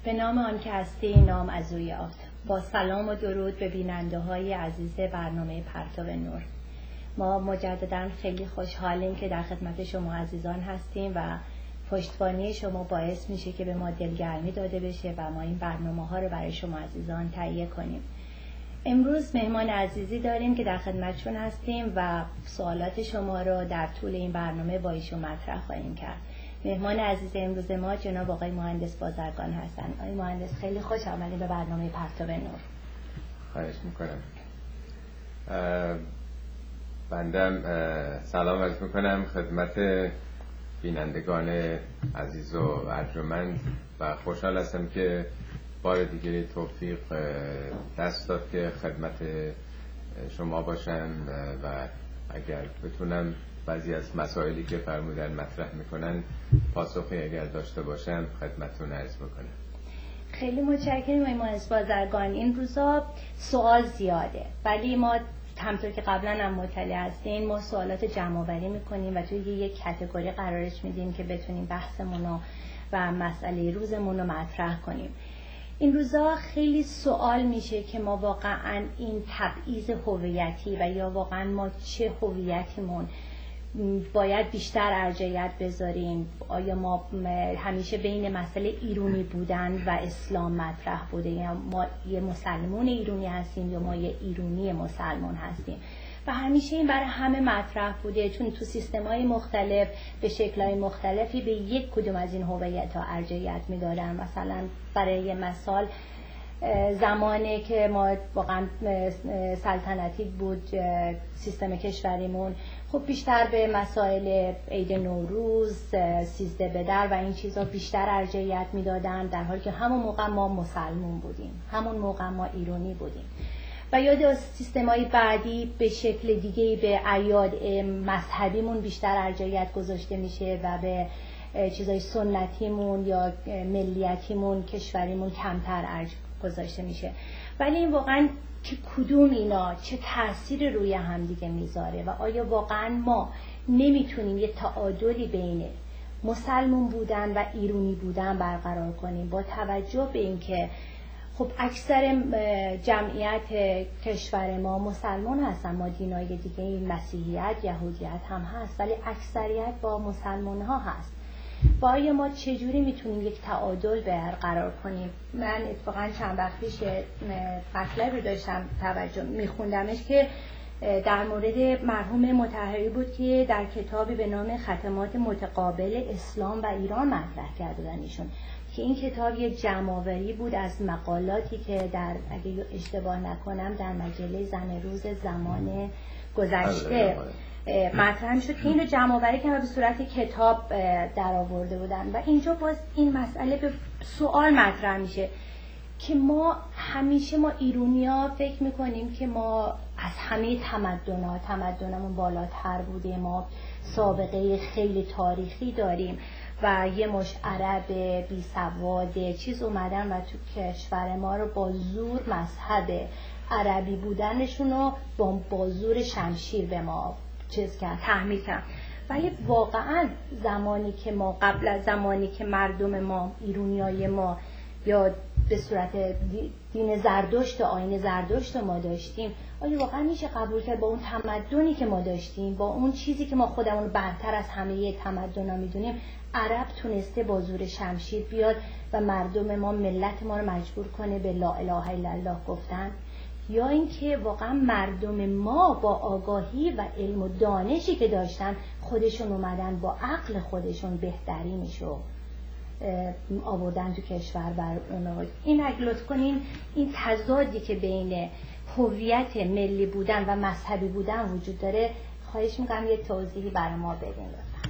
به نام آن که هستی نام از او یافت. با سلام و درود به بیننده های عزیز برنامه پرتو نور. ما مجددا خیلی خوشحالیم که در خدمت شما عزیزان هستیم و پشتوانه شما باعث میشه که به ما دلگرمی داده بشه و ما این برنامه ها رو برای شما عزیزان تهیه کنیم. امروز مهمان عزیزی داریم که در خدمتشون هستیم و سوالات شما رو در طول این برنامه با ایشون مطرح خواهیم کرد. مهمان عزیز امروز ما جناب آقای مهندس بازرگان هستن. آقای مهندس خیلی خوش آمدید به برنامه پرتو نور. خواهش میکنم. بندم سلام عرض میکنم خدمت بینندگان عزیز و ارجمند و خوشحال هستم که بار دیگه توفیق دست داد که خدمت شما باشم و اگر بتونم بعضی از مسائلی که فرمودن مطرح میکنن پاسخی اگر داشته باشم خدمتتون عرض بکنم. خیلی متشکرم آقای مهندس بازرگان. این روزا سوال زیاده ولی ما همطور که قبلا هم مطلع هستین ما سوالات جمع آوری میکنیم و توی یک کاتگوری قرارش میدیم که بتونیم بحثمون و مسئله روزمون رو مطرح کنیم. این روزا خیلی سوال میشه که ما واقعا این تبعیض هویتی و یا واقعا ما چه هویتیمون باید بیشتر ارجحیت بذاریم. آیا ما همیشه بین مسئله ایرانی بودن و اسلام مطرح بوده یا ما یه مسلمان ایرانی هستیم یا ما یه ایرانی مسلمان هستیم و همیشه این برای همه مطرح بوده چون تو سیستم‌های مختلف به شکل‌های مختلفی به یک کدوم از این هویت‌ها ارجحیت می‌دادن. مثلا برای مثال زمانی که ما واقعا سلطنتی بود سیستم کشوریمون خب بیشتر به مسائل عید نوروز 13 بدر و این چیزا بیشتر ارجحیت میدادن در حالی که همون موقع ما مسلمون بودیم، همون موقع ما ایرانی بودیم. و یا سیستم‌های بعدی به شکل دیگه‌ای به اعیاد مذهبیمون بیشتر ارجحیت گذاشته میشه و به چیزای سنتیمون یا ملیتیمون کشوریمون کمتر گذاشته میشه. ولی این واقعا که کدوم اینا چه تأثیر روی همدیگه میذاره و آیا واقعا ما نمیتونیم یه تعادلی بین مسلمون بودن و ایرانی بودن برقرار کنیم با توجه به اینکه خب اکثر جمعیت کشور ما مسلمان هستن، ما دینای دیگه این مسیحیت یهودیت هم هست ولی اکثریت با مسلمان ها هست. و آیا ما چجوری میتونیم یک تعادل برقرار کنیم؟ من اتفاقا چند وقت پیش مطلب رو داشتم توجه میخوندمش که در مورد مرحوم مطهری بود که در کتابی به نام خدمات متقابل اسلام و ایران مطرح کردن ایشون که این کتاب یک جمع‌آوری بود از مقالاتی که در اگه اشتباه نکنم در مجله زن روز زمان گذشته مطرح شد که این رو جمع‌آوری کردن و به صورت کتاب در آورده بودن و اینجا باز این مسئله به سوال مطرح میشه که ما همیشه ما ایرانی‌ها فکر میکنیم که ما از همه تمدنمون بالاتر بوده، ما سابقه خیلی تاریخی داریم و یه مش عرب بی سواد چیز اومدن و تو کشور ما رو با زور مذهب عربی بودنشون رو با زور شمشیر به ما چیز کرد تحمیل کرد. ولی واقعا زمانی که ما قبل از زمانی که مردم ما ایرانیای ما یا به صورت دین زردشت آیین زردشت ما داشتیم آیا واقعا میشه قبول کرد با اون تمدنی که ما داشتیم با اون چیزی که ما خودمون برتر از همه تمدن‌ها میدونیم عرب تونسته با زور شمشیر بیاد و مردم ما ملت ما رو مجبور کنه به لا اله الا الله گفتن؟ یا اینکه واقعا مردم ما با آگاهی و علم و دانشی که داشتن خودشون اومدن با عقل خودشون بهترینشو آوردن تو کشور بر اونا. این اگه لطف کنین این تضادی که بین هویت ملی بودن و مذهبی بودن وجود داره خواهش میکنم یه توضیحی برای ما بدین لطفا.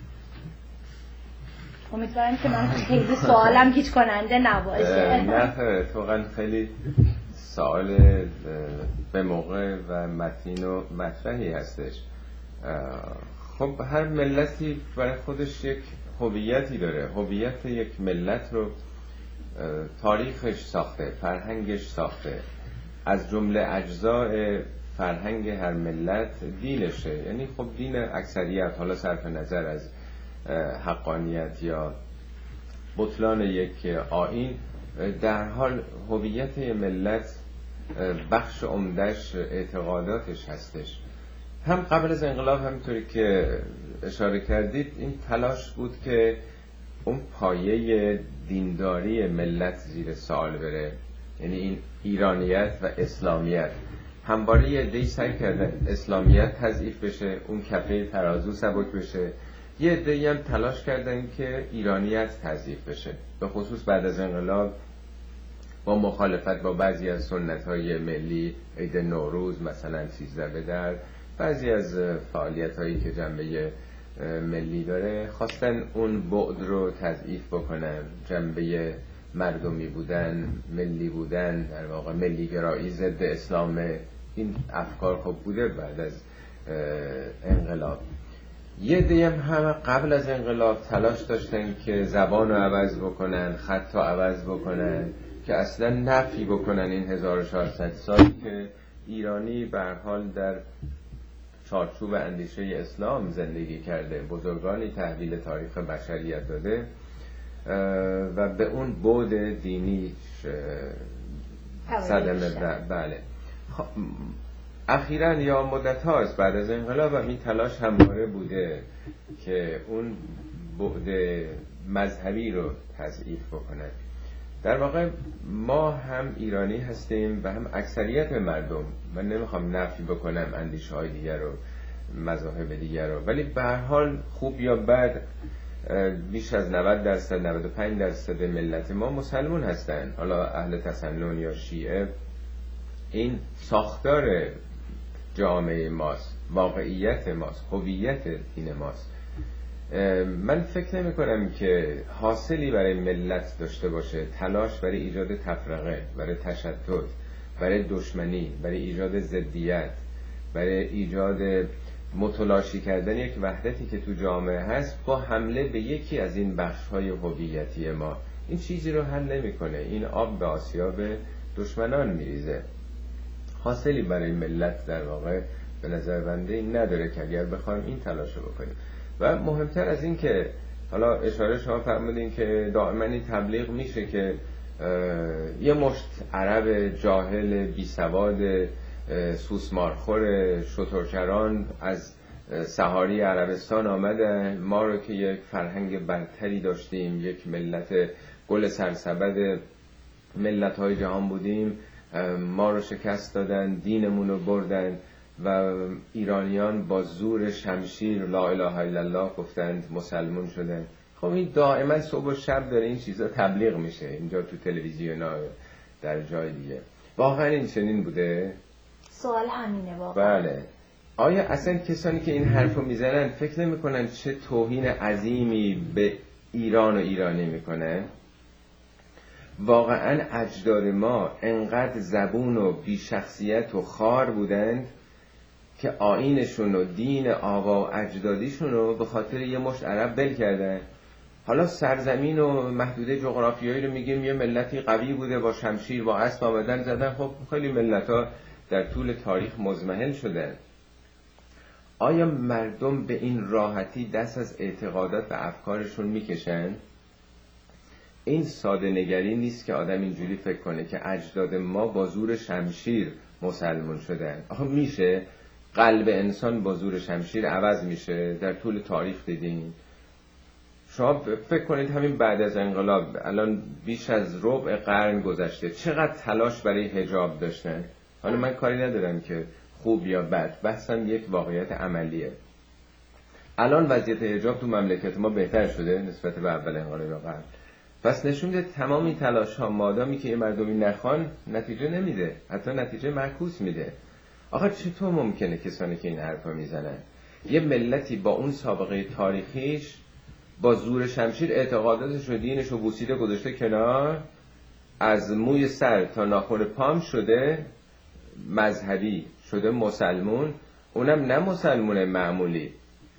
امیدوارم که من خیلی سوالم هیچ کننده نباشه. نه واقعا خیلی سوال به موقع و متین و مطرحی هستش. خب هر ملتی برای خودش یک هویتی داره. هویت یک ملت رو تاریخش ساخته، فرهنگش ساخته. از جمله اجزاء فرهنگ هر ملت دینشه. یعنی خب دین اکثریت حالا صرف نظر از حقانیت یا بطلان یک آیین در حال هویت ملت بخش عمده‌اش اعتقاداتش هستش. هم قبل از انقلاب همینطوری که اشاره کردید این تلاش بود که اون پایه دینداری ملت زیر سوال بره، یعنی این ایرانیت و اسلامیت. همواره یه عده‌ای سعی کردن اسلامیت تضعیف بشه، اون کفه ترازو سبک بشه، یه عده‌ای هم تلاش کردن که ایرانیت تضعیف بشه، به خصوص بعد از انقلاب با مخالفت با بعضی از سنت‌های ملی، عید نوروز مثلا 13 به در، بعضی از فعالیت‌هایی که جنبه ملی داره، خواستن اون بعد رو تضعیف بکنن، جنبه مردمی بودن، ملی بودن، در واقع ملی گرایی ضد اسلام. این افکار خب بوده بعد از انقلاب. یه دیم هم قبل از انقلاب تلاش داشتن که زبان رو عوض بکنن، خط رو عوض بکنن، که اصلا نفی بکنن این 1400 سالی که ایرانی به هر حال در چارچوب اندیشه اسلام زندگی کرده، بزرگانی تحویل تاریخ بشریت داده و به اون بعد دینی صدمه. بله. اخیراً یا مدت هاست بعد از انقلاب این تلاش همواره بوده که اون بعد مذهبی رو تضعیف بکنه. در واقع ما هم ایرانی هستیم و هم اکثریت مردم. من نمیخوام نفی بکنم اندیشه های دیگر رو، مذاهب دیگر رو، ولی به هر حال خوب یا بد بیش از 90% 95% ملت ما مسلمون هستن، حالا اهل تسنن یا شیعه. این ساختار جامعه ماست، واقعیت ماست، هویت دین ماست. من فکر نمی کنم که حاصلی برای ملت داشته باشه تلاش برای ایجاد تفرقه، برای تشتت، برای دشمنی، برای ایجاد ضدیت، برای ایجاد متلاشی کردن یک وحدتی که تو جامعه هست با حمله به یکی از این بخش‌های هویتی ما. این چیزی رو حل نمی‌کنه. این آب به آسیاب دشمنان میریزه. حاصلی برای ملت در واقع به نظر بنده این نداره که اگر بخوایم این تلاش رو بکنیم. و مهمتر از این که حالا اشاره شما فرمودین که دائما این تبلیغ میشه که یه مشت عرب جاهل بی سواد سوسمارخور شترچران از سحاری عربستان آمدن، ما رو که یک فرهنگ برتری داشتیم، یک ملت گل سرسبد ملت‌های جهان بودیم، ما رو شکست دادن، دینمون رو بردن و ایرانیان با زور شمشیر لا اله الا الله گفتند، مسلمون شدن. خب این دائما صبح و شب داره این چیزا تبلیغ میشه، اینجا تو تلویزیون ها در جای دیگه. واقعا این چنین بوده؟ سوال همینه واقعا. بله. آیا اصلا کسانی که این حرفو میزنن فکر نمیکنن چه توهین عظیمی به ایران و ایرانی میکنن؟ واقعا اجداد ما انقدر زبون و بیشخصیت و خار بودند که آیینشون و دین آبا و اجدادیشون رو به خاطر یه مشت عرب بل کردن. حالا سرزمین و محدوده جغرافیایی رو میگیم یه ملتی قوی بوده، با شمشیر با اسب آمدن زدن. خب خیلی ملت‌ها در طول تاریخ مزمحل شدن. آیا مردم به این راحتی دست از اعتقادات و افکارشون میکشن؟ این ساده نگری نیست که آدم اینجوری فکر کنه که اجداد ما با زور شمشیر مسلمون شدن. آخه میشه قلب انسان با زور شمشیر عوض میشه؟ در طول تاریخ دیدین. شما فکر کنید همین بعد از انقلاب الان بیش از ربع قرن گذشته چقدر تلاش برای حجاب داشتن. حالا من کاری ندارم که خوب یا بد، بحثم یک واقعیت عملیه. الان وضعیت حجاب تو مملکت ما بهتر شده نسبت به اول انقلاب قبل. پس نشون میده تمام این تلاش ها مادامی که مردمی نخوان نتیجه نمیده، حتی نتیجه معکوس میده. آخه چطور ممکنه کسانی که این حرفا میزنن یه ملتی با اون سابقه تاریخیش با زور شمشیر اعتقاداتش و دینش و بوسیده گذاشته کنار، از موی سر تا ناخن پام شده مذهبی، شده مسلمون، اونم نه مسلمون معمولی،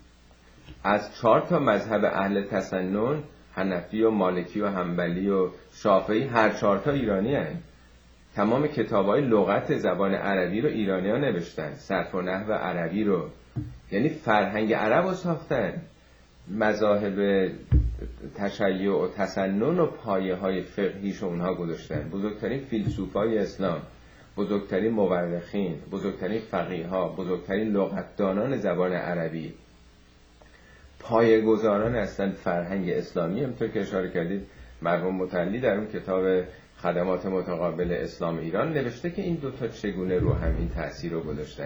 از 4 تا مذهب اهل تسنن، حنفی و مالکی و حنبلی و شافعی، هر 4 تا ایرانی هستند. تمام کتاب‌های لغت زبان عربی رو ایرانی‌ها نوشتن، صرف و نحو عربی رو، یعنی فرهنگ عرب رو ساختن. مذاهب تشیع و تسنن و پایه های فقهیش اونها گذاشتن. بزرگترین فیلسوفای اسلام، بزرگترین مورخین، بزرگترین فقیها، بزرگترین لغتدانان زبان عربی، پایه‌گذاران هستند فرهنگ اسلامی. همونطور که اشاره کردید مرحوم متعلی در اون کتاب خدمات متقابل اسلام ایران نوشته که این دوتا چگونه رو هم این تأثیر رو گذاشتن.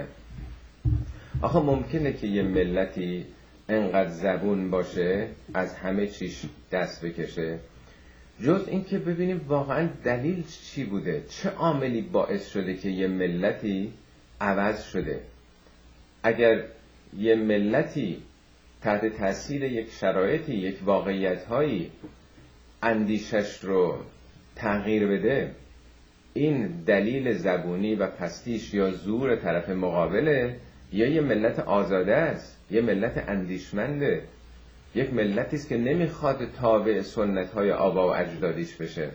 آخه ممکنه که یه ملتی انقدر زبون باشه از همه چیش دست بکشه، جز این که ببینیم واقعا دلیل چی بوده، چه عاملی باعث شده که یه ملتی عوض شده. اگر یه ملتی تحت تاثیر یک شرایطی، یک واقعیت‌هایی اندیشش رو تغییر بده، این دلیل زبونی و پستیش یا زور طرف مقابله یا یه ملت آزاده است، یه ملت اندیشمنده، یک ملتی است که نمیخواد تابع سنت‌های آبا و اجدادیش بشه.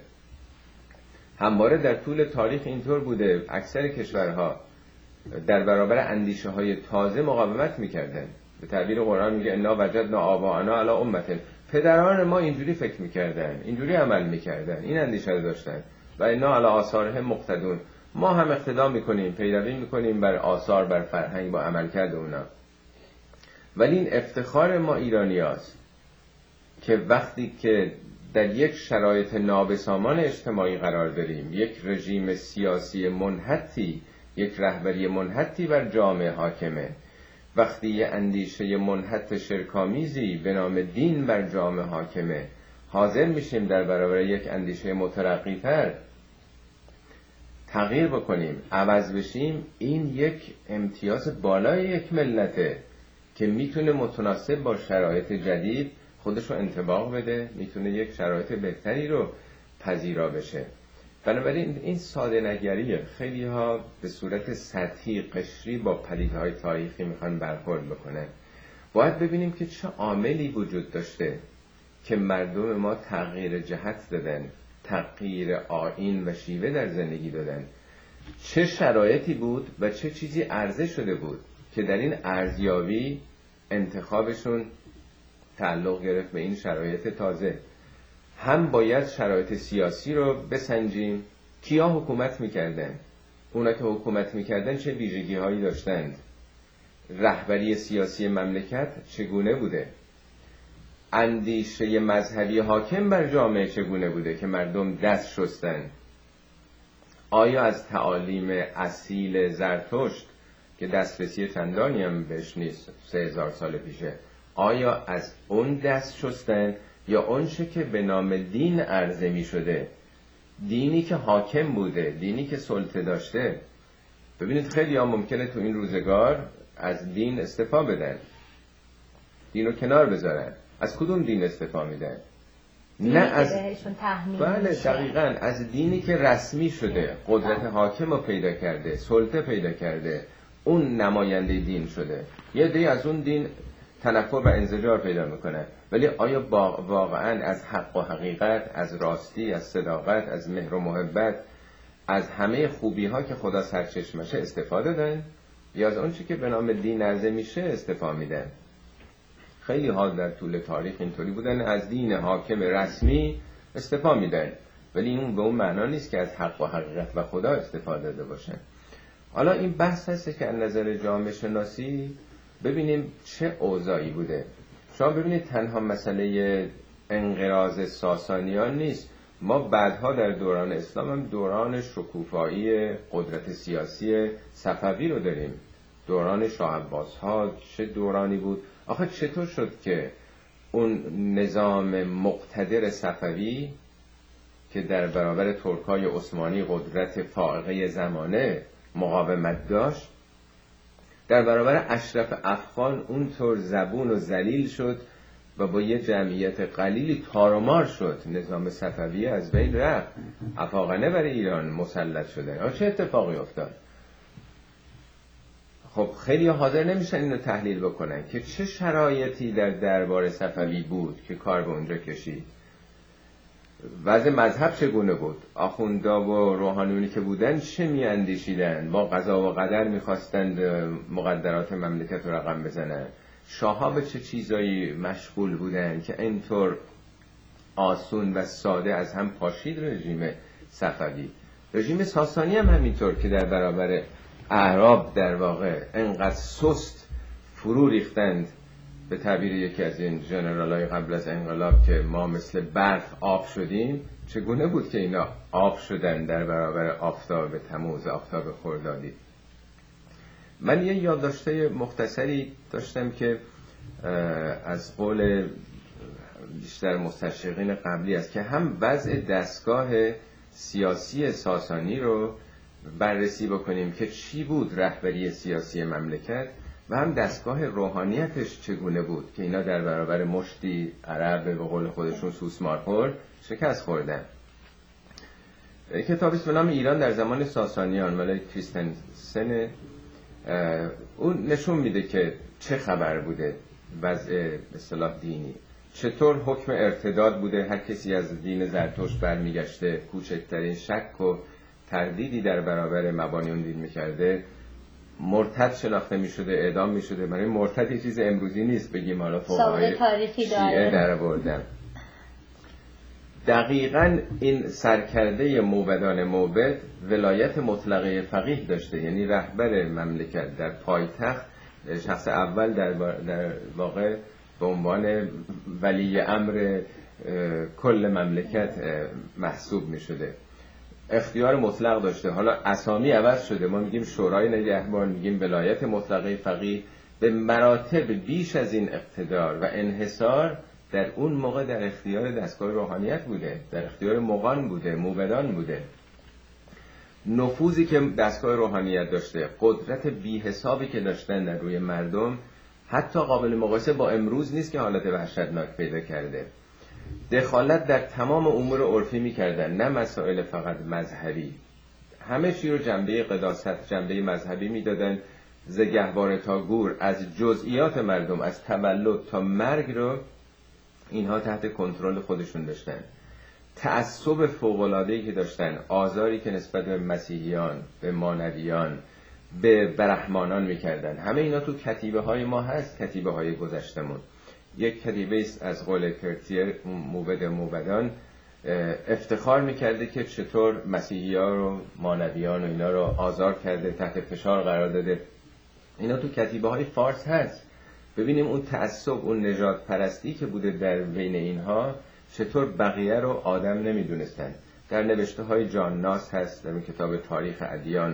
همواره در طول تاریخ اینطور بوده، اکثر کشورها در برابر اندیشه‌های تازه مقاومت میکردن. به تعبیر قرآن میگه انا وجدنا آباءنا علی امة، پدران ما اینجوری فکر میکردن، اینجوری عمل میکردن، این اندیشه رو داشتن و انا علی آثارهم مقتدون، ما هم اقتدا میکنیم، پیروی میکنیم بر آثار، بر فرهنگ، با عملکرد اونا. ولی این افتخار ما ایرانیاست که وقتی که در یک شرایط نابسامان اجتماعی قرار داریم، یک رژیم سیاسی منحطی، یک رهبری منحطی بر جامعه حاکمه، وقتی یه اندیشه منحط شرکامیزی به نام دین بر جامعه حاکمه، حاضر میشیم در برابر یک اندیشه مترقی‌تر تغییر بکنیم، عوض بشیم. این یک امتیاز بالای یک ملته که میتونه متناسب با شرایط جدید خودش رو انطباق بده، میتونه یک شرایط بهتری رو پذیرا بشه. بنابراین این ساده نگریه. خیلی ها به صورت سطحی قشری با پدیده‌های تاریخی میخوان برخورد بکنن. باید ببینیم که چه عاملی وجود داشته که مردم ما تغییر جهت دادن، تغییر آیین و شیوه در زندگی دادن. چه شرایطی بود و چه چیزی عرضه شده بود که در این ارزیابی انتخابشون تعلق گرفت به این شرایط تازه. هم باید شرایط سیاسی رو بسنجیم، کیا حکومت میکردن، اونا که حکومت میکردن چه ویژگی هایی داشتند، رهبری سیاسی مملکت چگونه بوده، اندیشه مذهبی حاکم بر جامعه چگونه بوده که مردم دست شستن، آیا از تعالیم اصیل زرتشت که دسترسی چندانی هم بهش نیست، 3000 سال پیشه، آیا از اون دست شستن یا اونچه که به نام دین عرضه می شده، دینی که حاکم بوده، دینی که سلطه داشته. ببینید خیلی ها ممکنه تو این روزگار از دین استفا بدن، دین رو کنار بذارن. از کدوم دین استفا میدن؟ نه از بله دقیقاً از دینی که رسمی شده، قدرت حاکم رو پیدا کرده، سلطه پیدا کرده، اون نماینده دین شده. یه دی از اون دین تنفر و انزجار پیدا میکنه. ولی آیا واقعاً از حق و حقیقت، از راستی، از صداقت، از مهر و محبت، از همه خوبی ها که خدا سرچشمشه استفاده دادن، یا از اون چی که به نام دین عرضه میشه استفاده میدن؟ خیلی ها در طول تاریخ اینطوری بودن، از دین حاکم رسمی استفاده میدن، ولی این به اون معنا نیست که از حق و حقیقت و خدا استفاده داده باشن. حالا این بحث هست که از نظر جامعه شناسی ببینیم چه اوضاعی بوده. شما ببینید تنها مسئله انقراض ساسانیان نیست، ما بعدها در دوران اسلام هم دوران شکوفایی قدرت سیاسی صفوی رو داریم. دوران شاه عباس ها چه دورانی بود. آخه چطور شد که اون نظام مقتدر صفوی که در برابر ترکای عثمانی قدرت فائقه زمانه مقاومت داشت، در برابر اشرف افغان اونطور زبون و ذلیل شد و با یه جمعیت قلیلی تارمار شد، نظام صفوی از بین رفت، افاقنه برای ایران مسلط شدن. چه اتفاقی افتاد؟ خب خیلی حاضر نمیشن اینو تحلیل بکنن که چه شرایطی در دربار صفوی بود که کار به اونجا کشید. وضع مذهب چگونه بود؟ آخوندا و روحانیونی که بودن چه میاندیشیدن؟ با قضا و قدر میخواستند مقدرات مملکت رو رقم بزنن شاه‌ها به چه چیزایی مشغول بودن که اینطور آسون و ساده از هم پاشید رژیم صفوی. رژیم ساسانی هم همینطور که در برابر اعراب در واقع انقدر سست فرو ریختند، به تعبیر یکی از این ژنرالای قبل از انقلاب، که ما مثل برف آب شدیم. چگونه بود که اینا آب شدن در برابر آفتاب تموز، آفتاب خردادی؟ من یه یادداشته مختصری داشتم که از قول بیشتر مستشرقین قبلی است که هم وضع دستگاه سیاسی ساسانی رو بررسی بکنیم که چی بود رهبری سیاسی مملکت، و هم دستگاه روحانیتش چگونه بود که اینا در برابر مشتی عرب به قول خودشون سوسمارخور شکست خوردن. کتابی به نام ایران در زمان ساسانیان مال کریستنسن، اون نشون میده که چه خبر بوده وضع به اصطلاح دینی، چطور حکم ارتداد بوده، هر کسی از دین زرتشت برمیگشته کوچکترین شک و تردیدی در برابر مبانی اون دین میکرده مرتد شناخته میشده، اعدام میشده. برای مرتد یه چیز امروزی نیست بگیم حالا فقهای شیعه در آوردن. دقیقاً این سرکرده موبدان موبد ولایت مطلقه فقیه داشته، یعنی رهبر مملکت در پایتخت شخص اول در واقع به عنوان ولی امر کل مملکت محسوب می شده، اختیار مطلق داشته. حالا اسامی عوض شده، ما میگیم شورای نگهبان، میگیم ولایت مطلقه فقیه. به مراتب بیش از این اقتدار و انحصار در اون موقع در اختیار دستگاه روحانیت بوده، در اختیار مغان بوده، موبدان بوده. نفوذی که دستگاه روحانیت داشته، قدرت بی حسابی که داشتن در روی مردم، حتی قابل مقایسه با امروز نیست که حالت وحشتناک پیدا کرده. دخالت در تمام امور عرفی می‌کردن، نه مسائل فقط مذهبی. همه چی رو جنبه قداست، جنبه مذهبی میدادن. ز گهواره تا گور، از جزئیات مردم، از تولد تا مرگ رو اینها تحت کنترل خودشون داشتن. تعصب فوق‌العاده‌ای که داشتن، آزاری که نسبت به مسیحیان، به مانویان، به برهمانان میکردن، همه اینا تو کتیبه های ما هست، کتیبه های گذشتمون. یک کتیبه است از قول کرتیر، موبدان، افتخار میکرده که چطور مسیحیان و مانویان و اینا رو آزار کرده، تحت فشار قرار داده. اینا تو کتیبه های فارس هست. ببینیم اون تعصب، اون نژاد پرستی که بوده در بین اینها، چطور بقیه رو آدم نمیدونستن. در نوشته های جان ناس هست، در این کتاب تاریخ ادیان،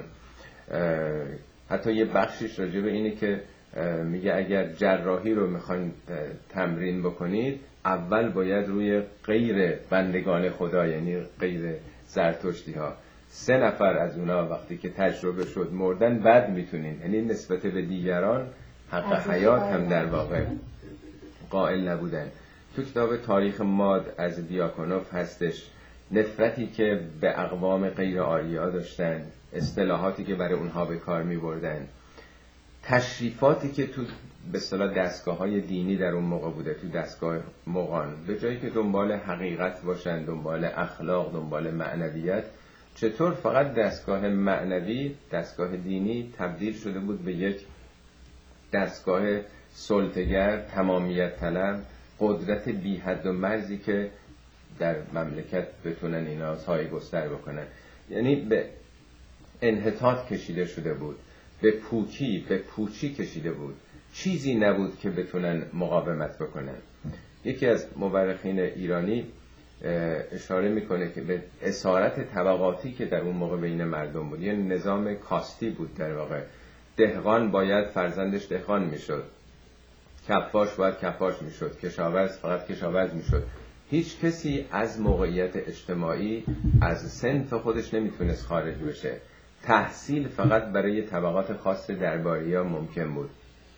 حتی یه بخشش راجع به اینه که میگه اگر جراحی رو میخواین تمرین بکنید، اول باید روی غیر بندگان خدا، یعنی غیر زرتشتی ها، 3 نفر از اونا وقتی که تجربه شد مردن، بعد میتونین، یعنی نسبت به دیگران حق حیات هم در واقع قائل نبودن. تو کتاب تاریخ ماد از دیاکونوف هستش، نفرتی که به اقوام غیر آریا داشتن، اصطلاحاتی که برای اونها به کار می بردن، تشریفاتی که تو به اصطلاح دستگاه‌های دینی در اون موقع بوده، تو دستگاه مغان، به جایی که دنبال حقیقت باشن، دنبال اخلاق، دنبال معنویت، چطور فقط دستگاه معنوی، دستگاه دینی تبدیل شده بود به یک دستگاه سلطه‌گر، تمامیت طلب، قدرت بی حد و مرزی که در مملکت بتونن اینا سایه گستر بکنن. یعنی به انحطاط کشیده شده بود، به پوکی، به پوچی کشیده بود، چیزی نبود که بتونن مقاومت بکنن. یکی از مورخین ایرانی اشاره میکنه که به اسارت طبقاتی که در اون موقع بین مردم بود، یه نظام کاستی بود در واقع. دهقان باید فرزندش دهقان میشد، کفاش باید کفاش میشد، کشاورز فقط کشاورز میشد. هیچ کسی از موقعیت اجتماعی، از صنف خودش نمیتونست خارج بشه. تحصیل فقط برای طبقات خاص درباریا ممکن بود.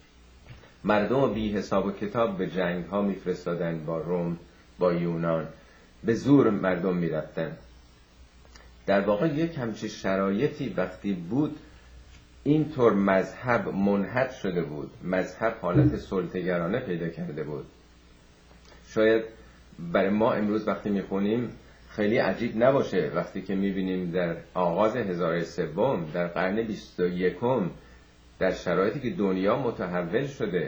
مردم بی حساب و کتاب به جنگ ها میفرستادن، با روم، با یونان، به زور مردم میرفتن. در واقع یک همچین شرایطی وقتی بود، اینطور مذهب منحط شده بود، مذهب حالت سلطه‌گرانه پیدا کرده بود. شاید برای ما امروز وقتی میخونیم خیلی عجیب نباشه وقتی که میبینیم در آغاز هزاره سوم، در قرن 21، در شرایطی که دنیا متحول شده،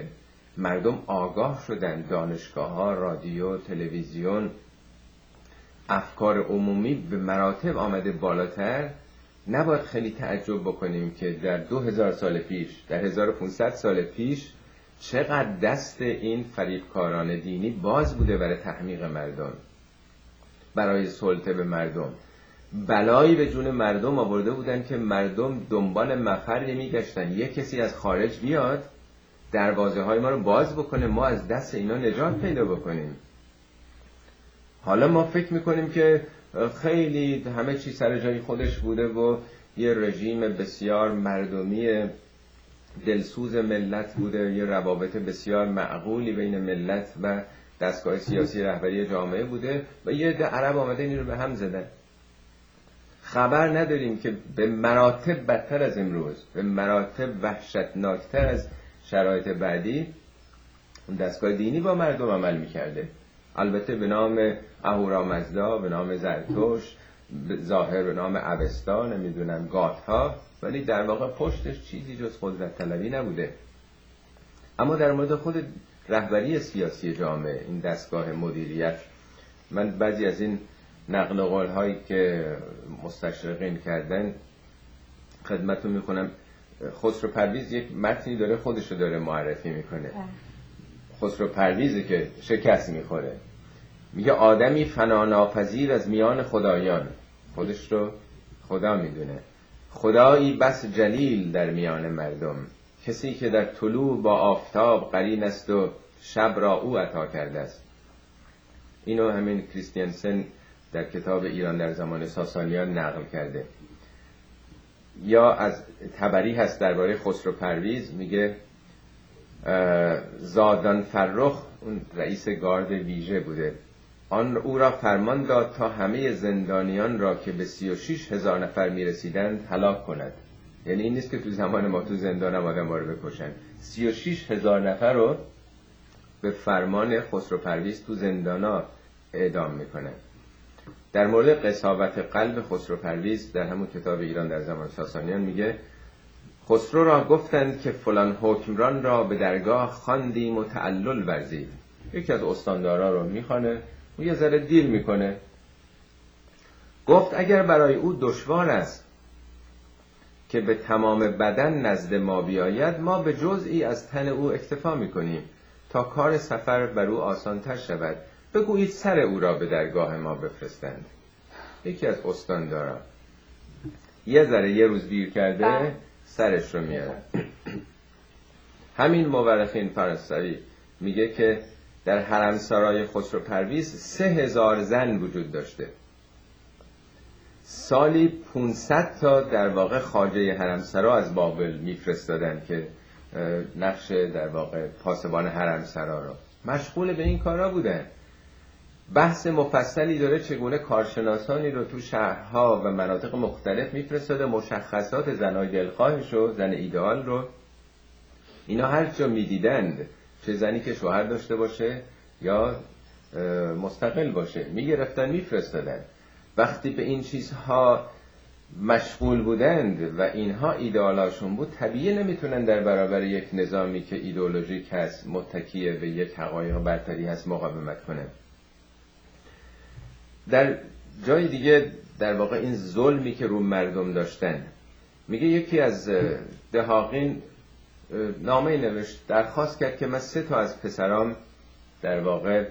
مردم آگاه شدن، دانشگاه ها، رادیو، تلویزیون، افکار عمومی به مراتب آمده بالاتر، نباید خیلی تعجب بکنیم که در 2000 سال پیش، در 1500 سال پیش چقدر دست این فریبکاران دینی باز بوده برای تحمیق مردم، برای سلطه به مردم. بلایی به جون مردم آورده بودن که مردم دنبال مفری میگشتن، یک کسی از خارج بیاد دروازه های ما رو باز بکنه، ما از دست اینا نجات پیدا بکنیم. حالا ما فکر میکنیم که خیلی همه چی سر جای خودش بوده و یه رژیم بسیار مردمی دلسوز ملت بوده، یه روابط بسیار معقولی بین ملت و دستگاه سیاسی رهبری جامعه بوده و یه عده عرب آمده این رو به هم زدن. خبر نداریم که به مراتب بدتر از امروز، به مراتب وحشتناکتر از شرایط بعدی دستگاه دینی با مردم عمل میکرده. البته به نام اهورامزدا، به نام زرتشت، ظاهر به نام اوستا، نمیدونم گاتها، ولی در واقع پشتش چیزی جز قدرت طلبی نبوده. اما در مورد خود رهبری سیاسی جامعه، این دستگاه مدیریت، من بعضی از این نقل قول هایی که مستشرقین کردن خدمتتون میکنم. خسرو پرویز یک متنی داره، خودشو داره معرفی میکنه. خسرو پرویزی که شکست میخوره، میگه آدمی فناناپذیر از میان خدایان، خودش رو خدا میدونه، خدایی بس جلیل در میان مردم، کسی که در طلوع با آفتاب قرین است و شب را او عطا کرده است. اینو همین کریستیانسن در کتاب ایران در زمان ساسانیان نقل کرده. یا از طبری هست درباره خسرو پرویز، میگه زادان فرخ، اون رئیس گارد ویژه بوده، آن او را فرمان داد تا همه زندانیان را که به 36,000 نفر میرسیدند هلاک کند. یعنی این نیست که تو زمان ما تو زندان هم آدم رو بکشن، 36,000 نفر رو به فرمان خسرو پرویز تو زندانا اعدام میکنن. در مورد قساوت قلب خسرو پرویز در همون کتاب ایران در زمان ساسانیان میگه خسرو را گفتند که فلان حکمران را به درگاه خواندیم و تعلل ورزید. یکی از استاندارا رو میخوانه و یه ذره دیر میکنه، گفت اگر برای او دشوار است که به تمام بدن نزد ما بیاید، ما به جزئی از تن او اکتفا میکنیم تا کار سفر بر او آسان‌تر شود، بگویید سر او را به درگاه ما بفرستند. یکی از استاندارا یه ذره یه روز دیر کرده، سرش رو میاره. همین مورخین فرانسوی میگه که در حرمسرای خسرو پرویز 3,000 زن وجود داشته. سالی 500 تا در واقع خواجه حرمسرا از بابل میفرستادن که نقش در واقع پاسبان حرمسرا رو مشغول به این کارا بودن. بحث مفصلی داره چگونه کارشناسانی رو تو شهرها و مناطق مختلف میفرستاده، مشخصات زنای دلخواهش و زن ایدئال رو اینا هر جا میدیدند، چه زنی که شوهر داشته باشه یا مستقل باشه، میگرفتن میفرستادن. وقتی به این چیزها مشغول بودند و اینها ایدئالاشون بود، طبیعی نمیتونن در برابر یک نظامی که ایدئولوژیک هست، متکی به یک حقایق برتری هست، مقاومت کنن. در جای دیگه در واقع این ظلمی که رو مردم داشتن، میگه یکی از دهاقین نامه نوشت، درخواست کرد که من 3 تا از پسرام در واقع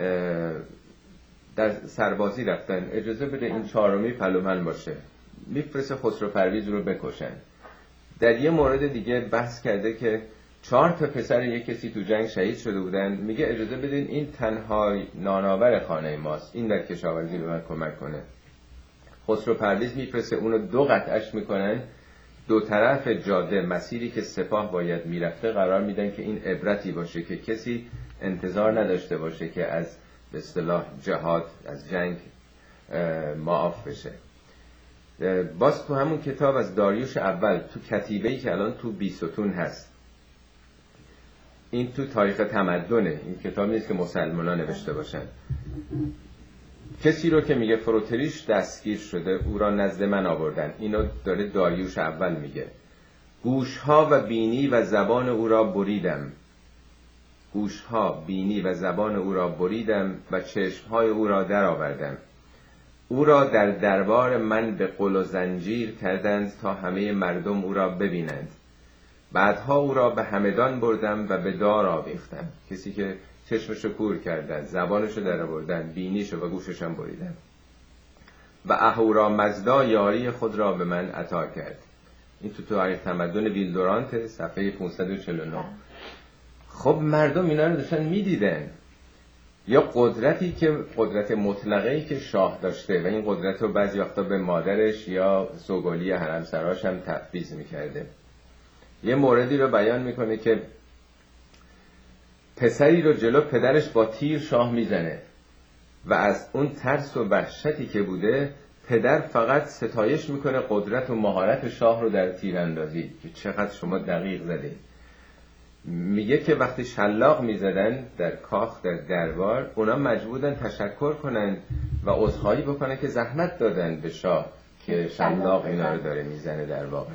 در سربازی رفتن، اجازه بده این 4می پلومن باشه، میفرسته خسرو پرویز رو بکشن. در یه مورد دیگه بحث کرده که 4 تا پسر یک کسی تو جنگ شهید شده بودن، میگه اجازه بدین این تنها نانآور خانه ماست، این در کشاورزی به من کمک کنه. خسرو پرویز میفرسته اونو 2 قطعش میکنن، 2 طرف جاده مسیری که سپاه باید میرفته قرار میدن که این عبرتی باشه که کسی انتظار نداشته باشه که از به اصطلاح جهاد، از جنگ معاف بشه. باز تو همون کتاب از داریوش اول، تو کتیبه‌ای که الان تو 20 ستون هست، این تو تاریخ تمدنه، این کتاب نیست که مسلمانان نوشته باشن، کسی رو که میگه فروتریش دستگیر شده او را نزد من آوردن، اینو داره داریوش اول میگه، گوشها و بینی و زبان او را بریدم، گوشها، بینی و زبان او را بریدم و چشمهای او را درآوردم. او را در دربار من به قل و زنجیر کردند تا همه مردم او را ببینند. بعدها او را به همدان بردم و به دار آویختم. کسی که چشمشو کور کردند، زبانشو درآوردند، بینیشو و گوشش هم بریدند. و اهورامزدا یاری خود را به من عطا کرد. این تو تاریخ تمدن ویلدورانت صفحه 549. خب مردم اینا رو داشتن میدیدن. یا قدرت مطلقه‌ای که شاه داشته و این قدرت رو بعضی وقتا به مادرش یا سوگلی حرمسراش هم تفویض میکرده. یه موردی رو بیان میکنه که پسری رو جلو پدرش با تیر شاه میزنه و از اون ترس و وحشتی که بوده پدر فقط ستایش میکنه قدرت و مهارت شاه رو در تیراندازی که چقدر شما دقیق زدید. میگه که وقتی شلاق میزدن در کاخ در دربار اونا مجبورن تشکر کنن و عذرخواهی بکنن که زحمت دادن به شاه که شلاق اینا رو داره میزنه در واقع.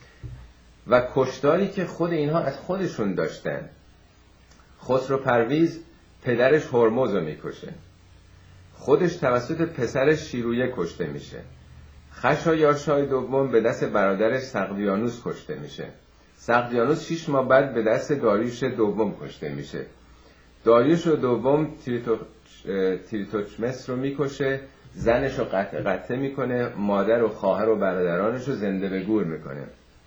و کشتاری که خود اینها از خودشون داشتن. خسرو پرویز پدرش هرمز رو میکشه، خودش توسط پسرش شیرویه کشته میشه. خشایارشای دوم به دست برادرش سقلیانوس کشته میشه. سقلیانوس 6 ماه بعد به دست داریوش دوم کشته میشه. داریوش دوم تریتوچمس رو میکشه، زنش رو قطع میکنه، مادر و خواهر و برادرانش رو زنده به گور میکنه.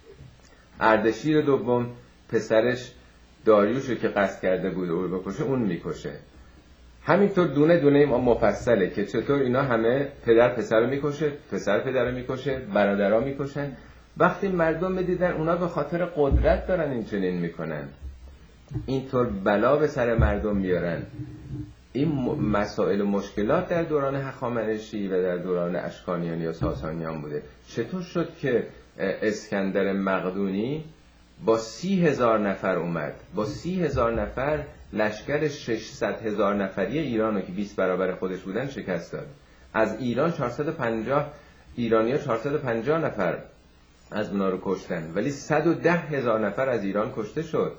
اردشیر دوم پسرش داریوش رو که قصد کرده بود او رو بکشه اون میکشه. همینطور دونه دونه ما مفصله که چطور اینا همه پدر پسر رو میکشه، پسر پدر رو میکشه، برادرها میکشن. وقتی مردم میدیدن اونا به خاطر قدرت دارن این چنین میکنن، اینطور بلا به سر مردم میارن. این مسائل و مشکلات در دوران هخامنشی و در دوران اشکانیان یا ساسانیان بوده. چطور شد که اسکندر مقدونی با 30,000 نفر اومد، با 30,000 نفر لشکر 600,000 نفری ایران رو که 20 برابر خودش بودن شکست داد. از ایران 450 ایرانی‌ها 450 نفر از اونا رو کشتن، ولی 110,000 نفر از ایران کشته شد.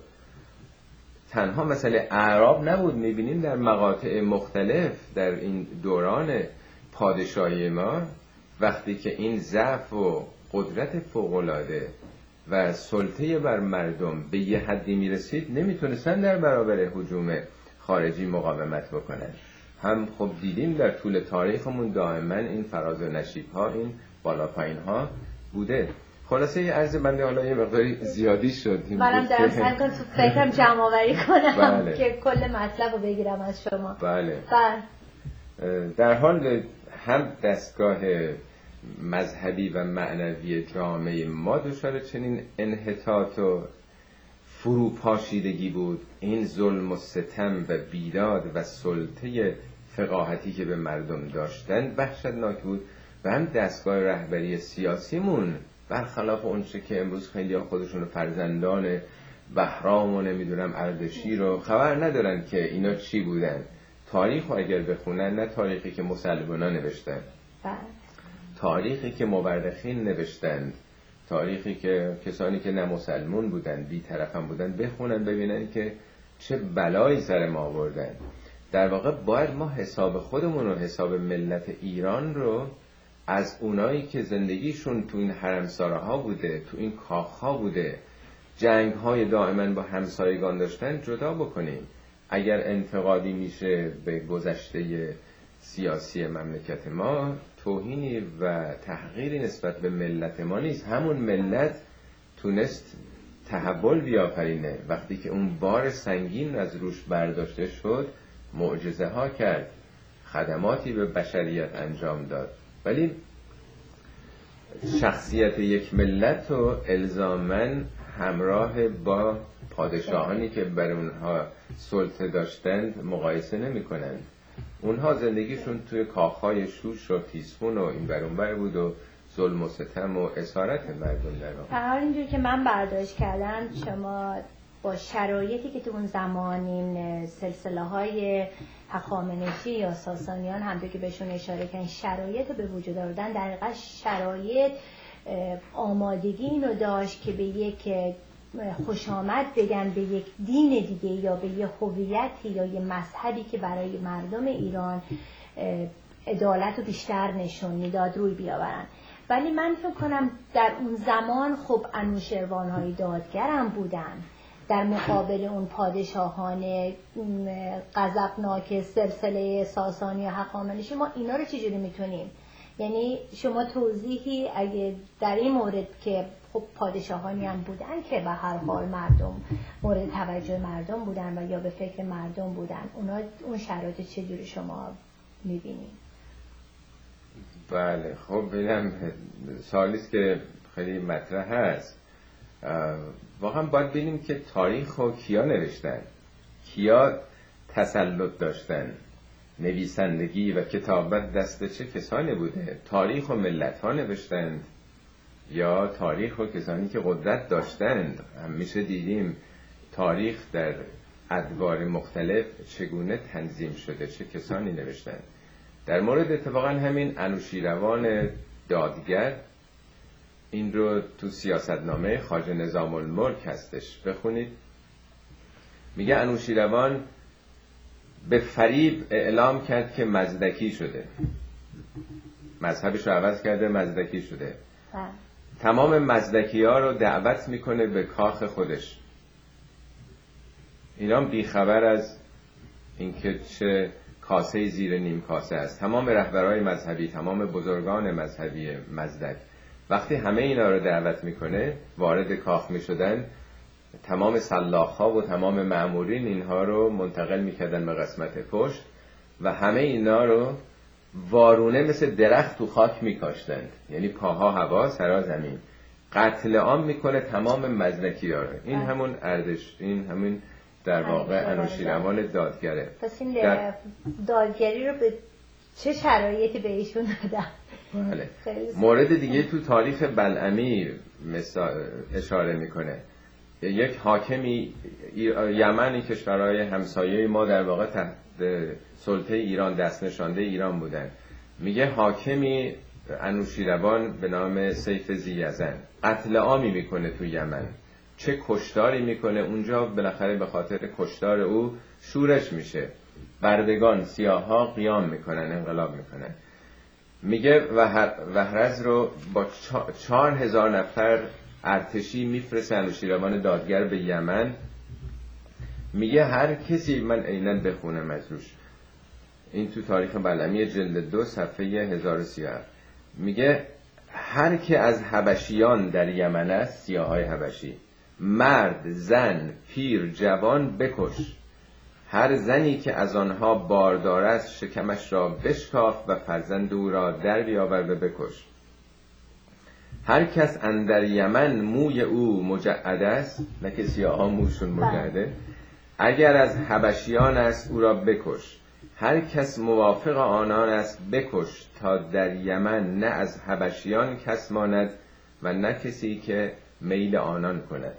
تنها مسئله اعراب نبود. میبینیم در مقاطع مختلف در این دوران پادشاهی ما وقتی که این ضعف و قدرت فوق‌العاده و سلطه بر مردم به یه حدی میرسید نمیتونستن در برابر هجوم خارجی مقاومت بکنن. هم خب دیدیم در طول تاریخمون دائما این فراز و نشیب ها، این بالا پایین ها بوده. خلاصه یه عرض بنده حالا یه مقداری زیادی شد. منم در سعی کنم تو فکرم جمع آوری کنم بله. که کل مطلب رو بگیرم از شما. بله. در حال هم دستگاه مذهبی و معنوی جامعه ما دچار چنین انحطاط و فروپاشیدگی بود. این ظلم و ستم و بیداد و سلطه فقاهتی که به مردم داشتن وحشتناک بود. و هم دستگاه رهبری سیاسیمون برخلاف اونچه که امروز خیلی ها خودشون فرزندان بهرام و نمیدونم اردشیر رو خبر ندارن که اینا چی بودن. تاریخ رو اگر بخونن، نه تاریخی که مسلمانان نوشتن، تاریخی که مورخین نوشتند، تاریخی که کسانی که نه مسلمون بودن بی‌طرف هم بودن بخونن ببینن که چه بلایی سر ما آوردن. در واقع باید ما حساب خودمون و حساب ملت ایران رو از اونایی که زندگیشون تو این حرمساره ها بوده، تو این کاخ ها بوده، جنگ های دائما با همسایگان داشتن جدا بکنیم. اگر انتقادی میشه به گذشته سیاسی مملکت ما، توهینی و تحقیری نسبت به ملت ما نیست. همون ملت تونست تحول بیافرینه. وقتی که اون بار سنگین از روش برداشته شد معجزه ها کرد، خدماتی به بشریت انجام داد. ولی شخصیت یک ملت رو الزاماً همراه با پادشاهانی که بر اونها سلطه داشتند مقایسه نمی کنند. اونها زندگیشون توی کاخهای شوش و تیسفون و این بر اون بر بود و ظلم و ستم و اسارت مردم در آن. هر اینجور که من برداشت کردم شما با شرایطی که تو اون زمان این سلسله های هخامنشی یا ساسانیان همونطور که بهشون اشاره کردن شرایط رو به وجود آوردن، در حقیقت شرایط آمادگی اینو داشت که به یک خوش آمد بگن به یک دین دیگه یا به یه هویتی یا یه مذهبی که برای مردم ایران عدالت رو بیشتر نشون میداد روی بیاورن. ولی من فکر کنم در اون زمان خب انوشیروان‌های دادگرم بودن در مقابل اون پادشاهان غضبناک سلسله ساسانی و هخامنشی. ما اینا رو چجوری میتونیم، یعنی شما توضیحی اگه در این مورد که خب پادشاهانی هم بودن که به هر حال مردم مورد توجه مردم بودن و یا به فکر مردم بودن، اون شرایط چجوری شما میبینید؟ بله خب ببینم سوالیست که خیلی مطرح هست. واقعا باید ببینیم که تاریخ رو کیا نوشتن، کیا تسلط داشتن، نویسندگی و کتابت دست چه کسانی بوده. تاریخ و ملت ها نوشتند یا تاریخ و کسانی که قدرت داشتند؟ همیشه دیدیم تاریخ در ادوار مختلف چگونه تنظیم شده، چه کسانی نوشتند. در مورد اتفاقا همین انوشیروان دادگر، این رو تو سیاستنامه خواجه نظام الملک هستش، بخونید. میگه انوشیروان به فریب اعلام کرد که مزدکی شده، مذهبش رو عوض کرده، مزدکی شده. تمام مزدکی ها رو دعوت میکنه به کاخ خودش. اینا بیخبر از اینکه چه کاسه زیر نیم کاسه است. تمام رهبرهای مذهبی، تمام بزرگان مذهبی مزدک، وقتی همه اینا رو دعوت میکنه وارد کاخ میشدن، تمام سلاخ‌ها و تمام مأمورین اینها رو منتقل میکردن به قسمت پشت و همه اینا رو وارونه مثل درخت تو خاک میکاشتند، یعنی پاها هوا سرا زمین. قتل عام میکنه تمام مزدکی‌ها رو. این همون اردش، این همون در واقع انوشیروان دادگره. پس این دادگری رو به چه شرایطی به ایشون دادن؟ بله. مورد دیگه تو تاریخ بلعمی اشاره میکنه. یک حاکمی یمن، کشورهای همسایه ما در واقع تحت سلطه ایران، دست نشانده ایران بودن. میگه حاکمی انوشیروان به نام سیف ذی‌یزن قتل عامی میکنه تو یمن. چه کشتاری میکنه اونجا، بالاخره به خاطر کشتار او شورش میشه. بردگان سیاها قیام میکنن، انقلاب میکنن. میگه وهرز رو با 4000 نفر ارتشی میفرسته انوشیروان دادگر به یمن. میگه هر کسی، من عیناً بخونم از روش، این تو تاریخ بلعمی جلد 2 صفحه 1037. میگه هر که از حبشیان در یمن است، سیاهای حبشی، مرد، زن، پیر، جوان بکش. هر زنی که از آنها باردار است شکمش را بشکاف و فرزند او را در بیاور و بکش. هر کس اندر یمن موی او مجعد است، نه که سیاها موشون مجعده، اگر از حبشیان است او را بکش. هر کس موافق آنان است بکش، تا در یمن نه از حبشیان کس ماند و نه کسی که میل آنان کند.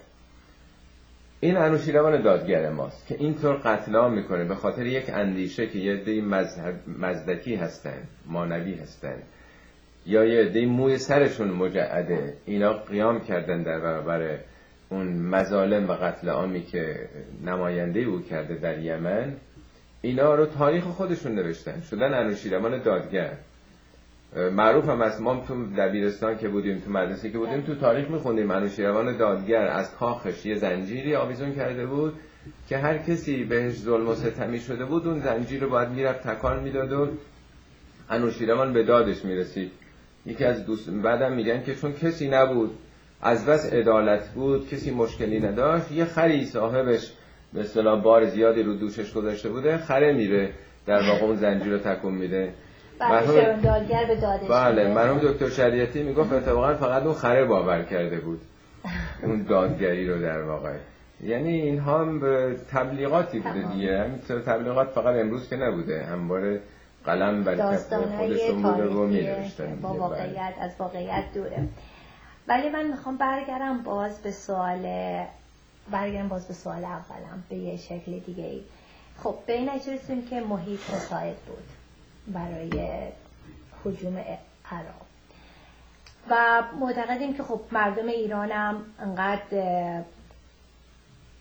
این انوشیروان دادگر ماست که اینطور قتل عام میکنه به خاطر یک اندیشه که یه عده مزدکی هستن، مانوی هستن، یا یه عده موی سرشون مجعده. اینا قیام کردن در برابر اون مظالم و قتل عامی که نماینده او کرده در یمن. اینا رو تاریخ خودشون نوشتن، شدن انوشیروان دادگر. معروف هم است، ما تو دبیرستان که بودیم، تو مدرسه که بودیم، تو تاریخ میخوندیم انوشیروان دادگر از کاخش یه زنجیری آویزون کرده بود که هر کسی بهش ظلم و ستمی شده بود اون زنجیر رو باید میرفت تکان میداد و انوشیروان به دادش میرسید. یکی از بعدم میگن که چون کسی نبود، از بس عدالت بود، کسی مشکلی نداشت، یه خری صاحبش به اصطلاح بار زیادی رو دوشش گذاشته بوده، خره میره در واقع اون زنجیر رو تکون میده. دادگر به دادش. بله، مرحوم دکتر شریعتی میگفت اتفاقا فقط اون خره باور کرده بود اون دادگری رو در واقع. یعنی اینها هم تبلیغاتی بوده دیگه. همین تبلیغات فقط امروز که نبوده، همواره قلم بر کف خودشون بوده و می‌نوشتن. با واقعیت، از واقعیت دوره. ولی من میخوام برگردم باز به سوال اولم به یه شکل دیگه ای. خب به این نتیجه رسیدیم که محیط مساعد بود برای هجوم عراق و معتقدیم که خب مردم ایران هم انقدر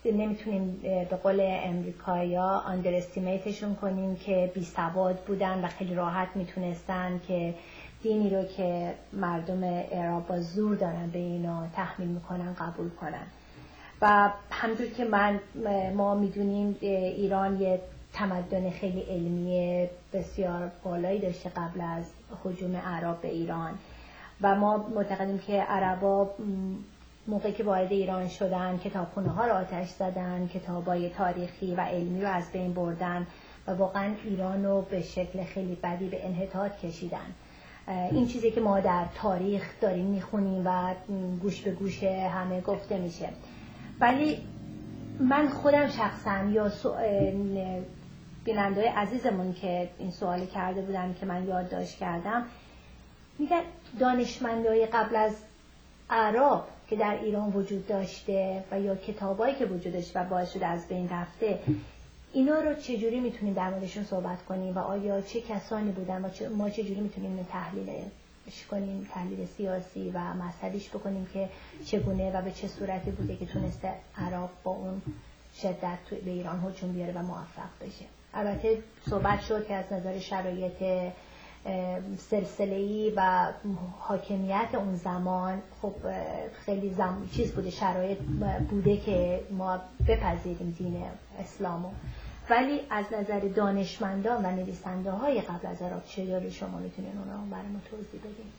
نمیتونیم به قول امریکایی‌ها underestimateشون کنیم که بی سواد بودن و خیلی راحت میتونستن که دینی رو که مردم عراق با زور دارن به اینا تحمیل میکنن قبول کنن. و همونجور که ما میدونیم ایران یه تمدن خیلی علمی بسیار بالایی داشته قبل از هجوم عرب به ایران و ما معتقدیم که عربا موقعی که وارد ایران شدن کتابخونه ها رو آتش زدن، کتابای تاریخی و علمی رو از بین بردن و واقعا ایران رو به شکل خیلی بدی به انحطاط کشیدن. این چیزی که ما در تاریخ داریم میخونیم و گوش به گوش همه گفته میشه. ولی من خودم شخصا یا بیننده عزیزمون که این سوالی کرده بودن که من یادداشت کردم، میگن دانشمندای قبل از عرب که در ایران وجود داشته و یا کتابایی که وجود داشته و باعث شده از بین رفته، اینا رو چجوری میتونیم در موردشون صحبت کنیم و آیا چه کسانی بودن و ما چجوری میتونیم تحلیلش کنیم، تحلیل سیاسی و مذهبیش بکنیم که چگونه و به چه صورتی بوده که تونسته عرب با اون شدت به ایران هجوم بیاره و موفق بشه. البته صحبت شد که از نظر شرایط سلسله‌ای و حاکمیت اون زمان خب خیلی چیز بوده، شرایط بوده که ما بپذیریم دین اسلامو. ولی از نظر دانشمندان و نویسنده های قبل از عرب چطوری شما میتونین اونا برای ما توضیح بدین؟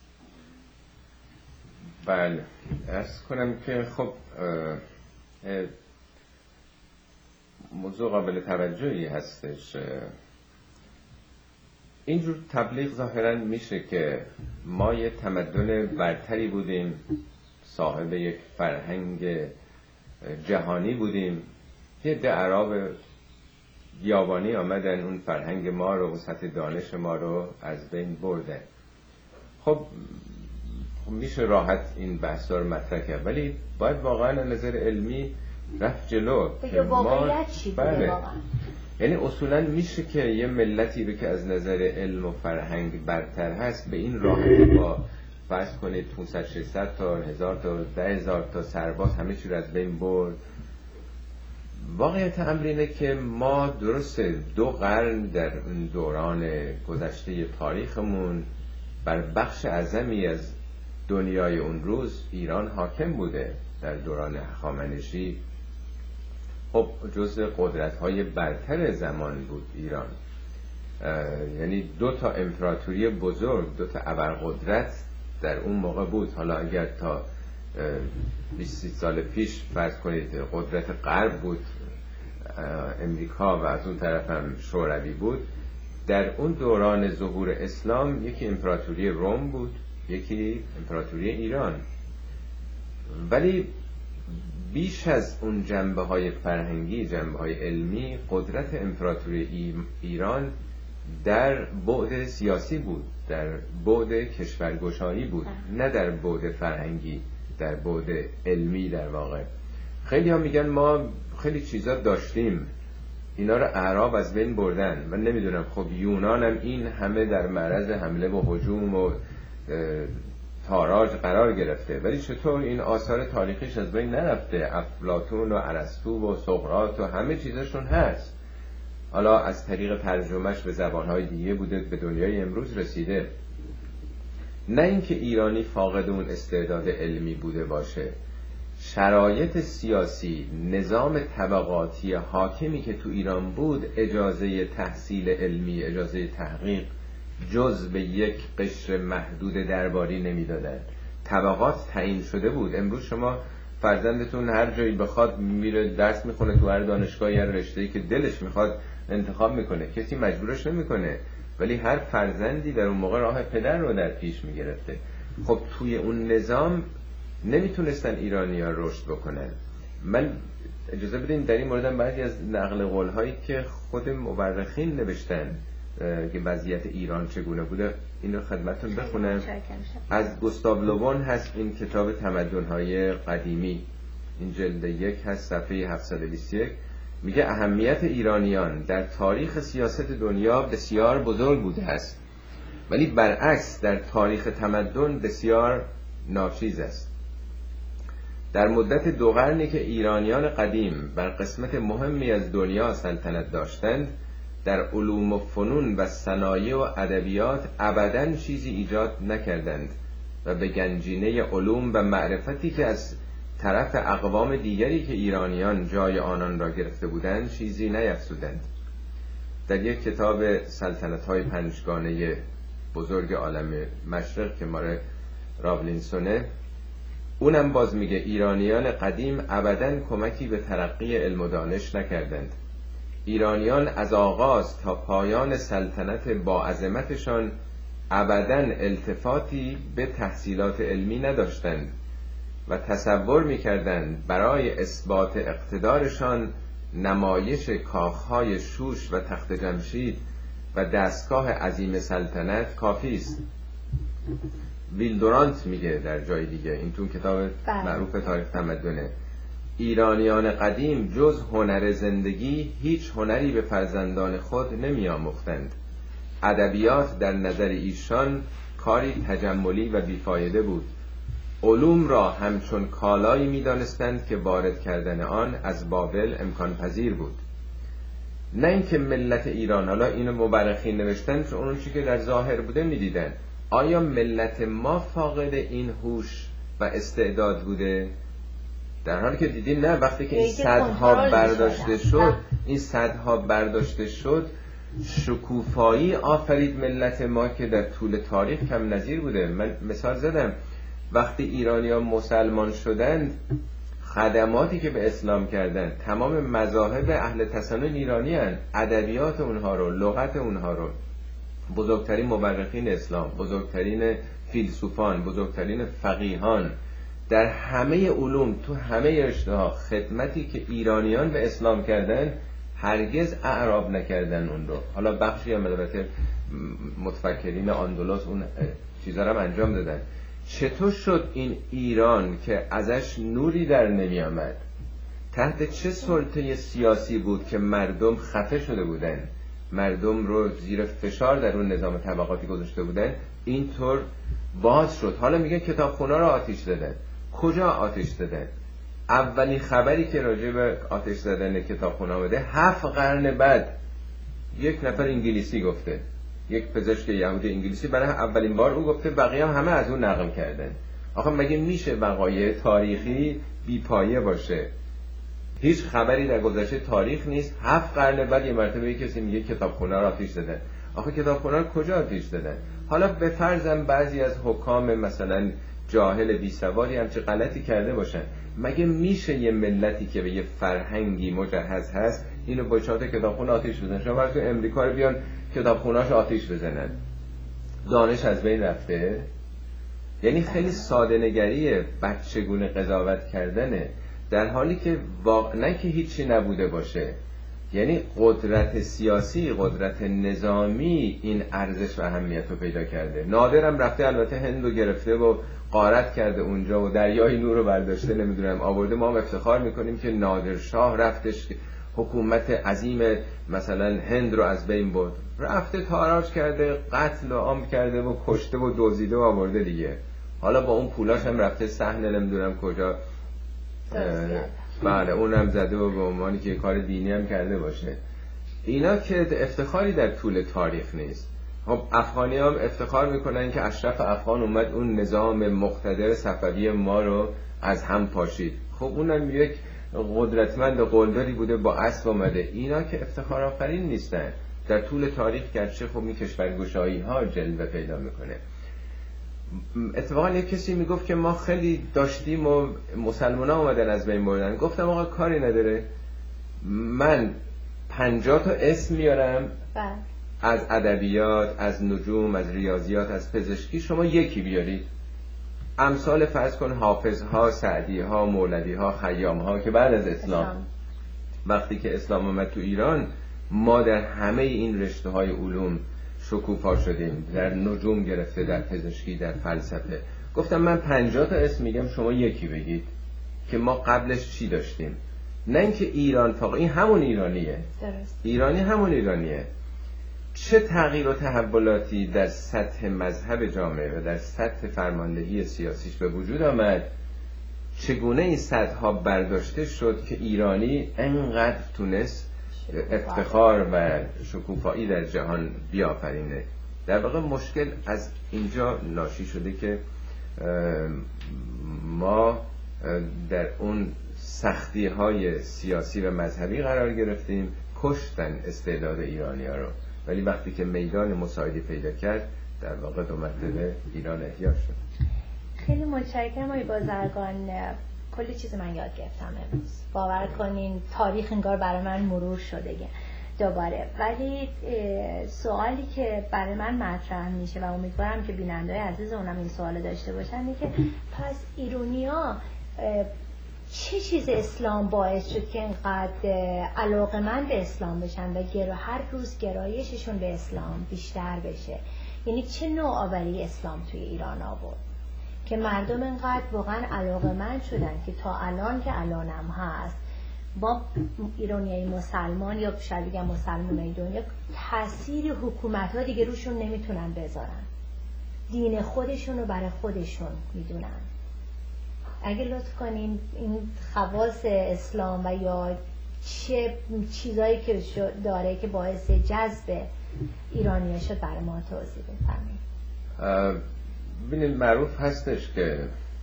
بله، عرض کنم که خب موضوع قابل توجهی هستش. اینجور تبلیغ ظاهراً میشه که ما یه تمدن برتری بودیم، صاحب یک فرهنگ جهانی بودیم، یه ده عرب بیابانی آمدن اون فرهنگ ما رو، اون سطح دانش ما رو از بین بردن. خب میشه راحت این بحثا رو مطرح کرد، ولی باید واقعاً از نظر علمی رفت جلو که واقعیت چی بوده واقعاً. یعنی اصولاً میشه که یه ملتی رو که از نظر علم و فرهنگ برتر هست به این راحتی با فرض کنید 500 600 تا 1000 تا 10000 تا سرباز همه چی رو از بین برد. واقعیت امر اینه که ما درسته 2 قرن در دوران گذشته تاریخمون بر بخش اعظمی از دنیای اون روز ایران حاکم بوده. در دوران هخامنشی خب جزء قدرت‌های برتر زمان بود ایران، یعنی 2 تا امپراتوری بزرگ، 2 تا ابرقدرت در اون موقع بود. حالا اگر تا 20 سال پیش فرض کنید قدرت غرب بود امریکا و از اون طرف هم شوروی بود، در اون دوران ظهور اسلام یکی امپراتوری روم بود، یکی امپراتوری ایران. ولی بیش از اون جنبه‌های فرهنگی، جنبه‌های علمی، قدرت امپراتوری ایران در بعد سیاسی بود، در بعد کشورگشایی بود، نه در بعد فرهنگی، در بعد علمی. در واقع خیلی ها میگن ما خیلی چیزا داشتیم، اینا رو اعراب از بین بردن. من نمیدونم، خب یونان هم این همه در معرض حمله و هجوم و تاراج قرار گرفته، ولی چطور این آثار تاریخیش از بین نرفته؟ افلاطون و ارسطو و سقراط و همه چیزشون هست، حالا از طریق ترجمهش به زبانهای دیگه بوده، به دنیای امروز رسیده. نه اینکه ایرانی فاقد اون استعداد علمی بوده باشه، شرایط سیاسی، نظام طبقاتی حاکمی که تو ایران بود اجازه تحصیل علمی، اجازه تحقیق جز به یک قشر محدود درباری نمیدادن. طبقات تعیین شده بود. امروز شما فرزندتون هر جایی بخواد میره درس میخونه، تو هر دانشگاهی هر رشته‌ای که دلش میخواد انتخاب میکنه، کسی مجبورش نمیکنه، ولی هر فرزندی در اون موقع راه پدر رو در پیش میگرفته. خب توی اون نظام نمیتونستن ایرانی‌ها رشد بکنن. من اجازه بدین در این مورد بعضی از نقل قول‌هایی که خود مورخین نوشتن که وضعیت ایران چگونه بوده این رو خدمتتون بخونم. از گوستاو لوبون هست این کتاب تمدن‌های قدیمی، این جلد 1 هست، صفحه 721. میگه اهمیت ایرانیان در تاریخ سیاست دنیا بسیار بزرگ بوده است، ولی برعکس در تاریخ تمدن بسیار ناچیز است. در مدت 2 قرنی که ایرانیان قدیم بر قسمت مهمی از دنیا سلطنت داشتند، در علوم و فنون و صنایع و ادبیات ابداً چیزی ایجاد نکردند و به گنجینه علوم و معرفتی که از طرف اقوام دیگری که ایرانیان جای آنان را گرفته بودند چیزی نیفزودند. در یک کتاب سلطنت‌های پنجگانه بزرگ عالم مشرق که مال راولینسونه، اونم باز میگه ایرانیان قدیم ابداً کمکی به ترقی علم و دانش نکردند. ایرانیان از آغاز تا پایان سلطنت با عظمتشان ابداً التفاتی به تحصیلات علمی نداشتند و تصور میکردند برای اثبات اقتدارشان نمایش کاخهای شوش و تخت جمشید و دستگاه عظیم سلطنت کافی است. ویلدورانت میگه در جای دیگه، این تو کتاب معروف تاریخ تمدنه، ایرانیان قدیم جز هنر زندگی هیچ هنری به فرزندان خود نمی آموختند. ادبیات در نظر ایشان کاری تجملی و بیفایده بود. علوم را همچون کالایی می دانستند که وارد کردن آن از بابل امکان پذیر بود. نه اینکه ملت ایران، حالا اینو مورخین نوشتن چون اون چیزی که در ظاهر بوده می دیدن، آیا ملت ما فاقد این هوش و استعداد بوده؟ در حالی که دیدیم نه، وقتی که این صدها برداشته شد شکوفایی آفرید ملت ما که در طول تاریخ کم نظیر بوده. من مثال زدم، وقتی ایرانیان مسلمان شدند خدماتی که به اسلام کردند تمام مذاهب اهل تسنن ایرانی هستند، ادبیات اونها رو، لغت اونها رو، بزرگترین مورخین اسلام، بزرگترین فیلسوفان، بزرگترین فقیهان در همه علوم تو همه رشته‌ها خدمتی که ایرانیان به اسلام کردن هرگز اعراب نکردن اون رو. حالا بخشی هم البته متفکرین اندلس اون چیزا رو هم انجام دادن. چطور شد این ایران که ازش نوری در نمی آمد، تحت چه سلطه سیاسی بود که مردم خفه شده بودن، مردم رو زیر فشار در اون نظام طبقاتی گذاشته بودن، اینطور باز شد؟ حالا میگن کتابخونا رو آتش دادن. کجا آتش دادن؟ اولین خبری که راجع به آتش زدن کتابخونا بوده 7 قرن بعد یک نفر انگلیسی گفته، یک پزشک یهودی انگلیسی برای اولین بار او گفته، بقیه هم همه از اون نقل کردن. آخه مگه میشه وقایع تاریخی بی‌پایه باشه؟ هیچ خبری در گذشته تاریخ نیست، 7 قرن بعد یه مرتبه کسی میگه کتابخونا رو آتش زدن. آخه کتابخونا رو کجا آتش زدن؟ حالا به فرضم بعضی از حکام مثلا جاهل بی سوادی هم چه غلطی کرده باشن، مگه میشه یه ملتی که به یه فرهنگی مجهز هست اینو با چهار کتابخونه آتش بزنن؟ شما برای تو امریکا رو بیان کتابخونه‌اش آتش بزنن، دانش از بین رفته؟ یعنی خیلی ساده نگریه، بچگونه قضاوت کردنه، در حالی که نه که هیچی نبوده باشه. یعنی قدرت سیاسی، قدرت نظامی این ارزش و اهمیت رو پیدا کرده. نادرم رفته البته هند رو گرفته و غارت کرده اونجا و دریای نور رو برداشته نمیدونم آورده. ما هم افتخار میکنیم که نادر شاه رفتش حکومت عظیم مثلا هند رو از بین برد، رفته تاراج کرده، قتل و عام کرده و کشته و دزدیده و آورده دیگه. حالا با اون پولاش هم رفته صحنه نمیدونم کجا بله اونم زده و به عنوانی که کار دینی هم کرده باشه. اینا که افتخاری در طول تاریخ نیست. خب افغانی هم افتخار میکنن که اشرف افغان اومد اون نظام مقتدر صفوی ما رو از هم پاشید. خب اونم یک قدرتمند قلدری بوده با اسب اومده. اینا که افتخار آفرین نیستن. در طول تاریخ گرچه خب این کشورگشایی ها جلوه پیدا میکنه. اتفاقا یک کسی میگفت که ما خیلی داشتیم و مسلمان ها اومدن از بین بردن. گفتم آقا کاری نداره، من 50 تا اسم میارم از ادبیات، از نجوم، از ریاضیات، از پزشکی، شما یکی بیارید. امثال فرض کن حافظ ها، سعدی ها، مولوی ها، خیام ها که بعد از اسلام وقتی که اسلام اومد تو ایران ما در همه این رشته های علوم شکوفا شدیم، در نجوم گرفته، در پزشکی، در فلسفه. گفتم من 50 تا اسم میگم، شما یکی بگید که ما قبلش چی داشتیم. نه اینکه ایران فقط این همون ایرانیه، درست. ایرانی همون ایرانیه. چه تغییر و تحولاتی در سطح مذهب جامعه و در سطح فرماندهی سیاسیش به وجود آمد چگونه این صدها برداشته شد که ایرانی انقدر تونست افتخار و شکوفایی در جهان بیافرینه. در واقع مشکل از اینجا ناشی شده که ما در اون سختی های سیاسی و مذهبی قرار گرفتیم، کشتن استعداد ایرانی ها رو، ولی وقتی که میدان مساعدی پیدا کرد در واقع دو مرتبه ایران احیا شد. خیلی متشکرم آقای بازرگان، کلی چیز من یاد گرفتم امروز. باور کنین تاریخ انگار برای من مرور شده دوباره. ولی سوالی که برای من مطرح میشه و امیدوارم که بیننده‌های عزیز اونم این سوال داشته باشن اینه که پس ایرانی‌ها چه چیز اسلام باعث شد که اینقدر علاقه‌مند به اسلام بشن و هر روز گرایششون به اسلام بیشتر بشه؟ یعنی چه نوآوری اسلام توی ایران آورد که مردم اینقدر واقعا علاقه‌مند شدن که تا الان که الانم هست با ایرانیای مسلمان یا شاید بگم مسلمانای دنیا تأثیر حکومت‌ها دیگه روشون نمیتونن بذارن، دین خودشون رو برای خودشون میدونن. اگه لطف کنین این خواص اسلام و یا چه چیزایی که داره که باعث جذب ایرانی‌ها شد برای ما توضیح بفرمایید. ببینید معروف هستش که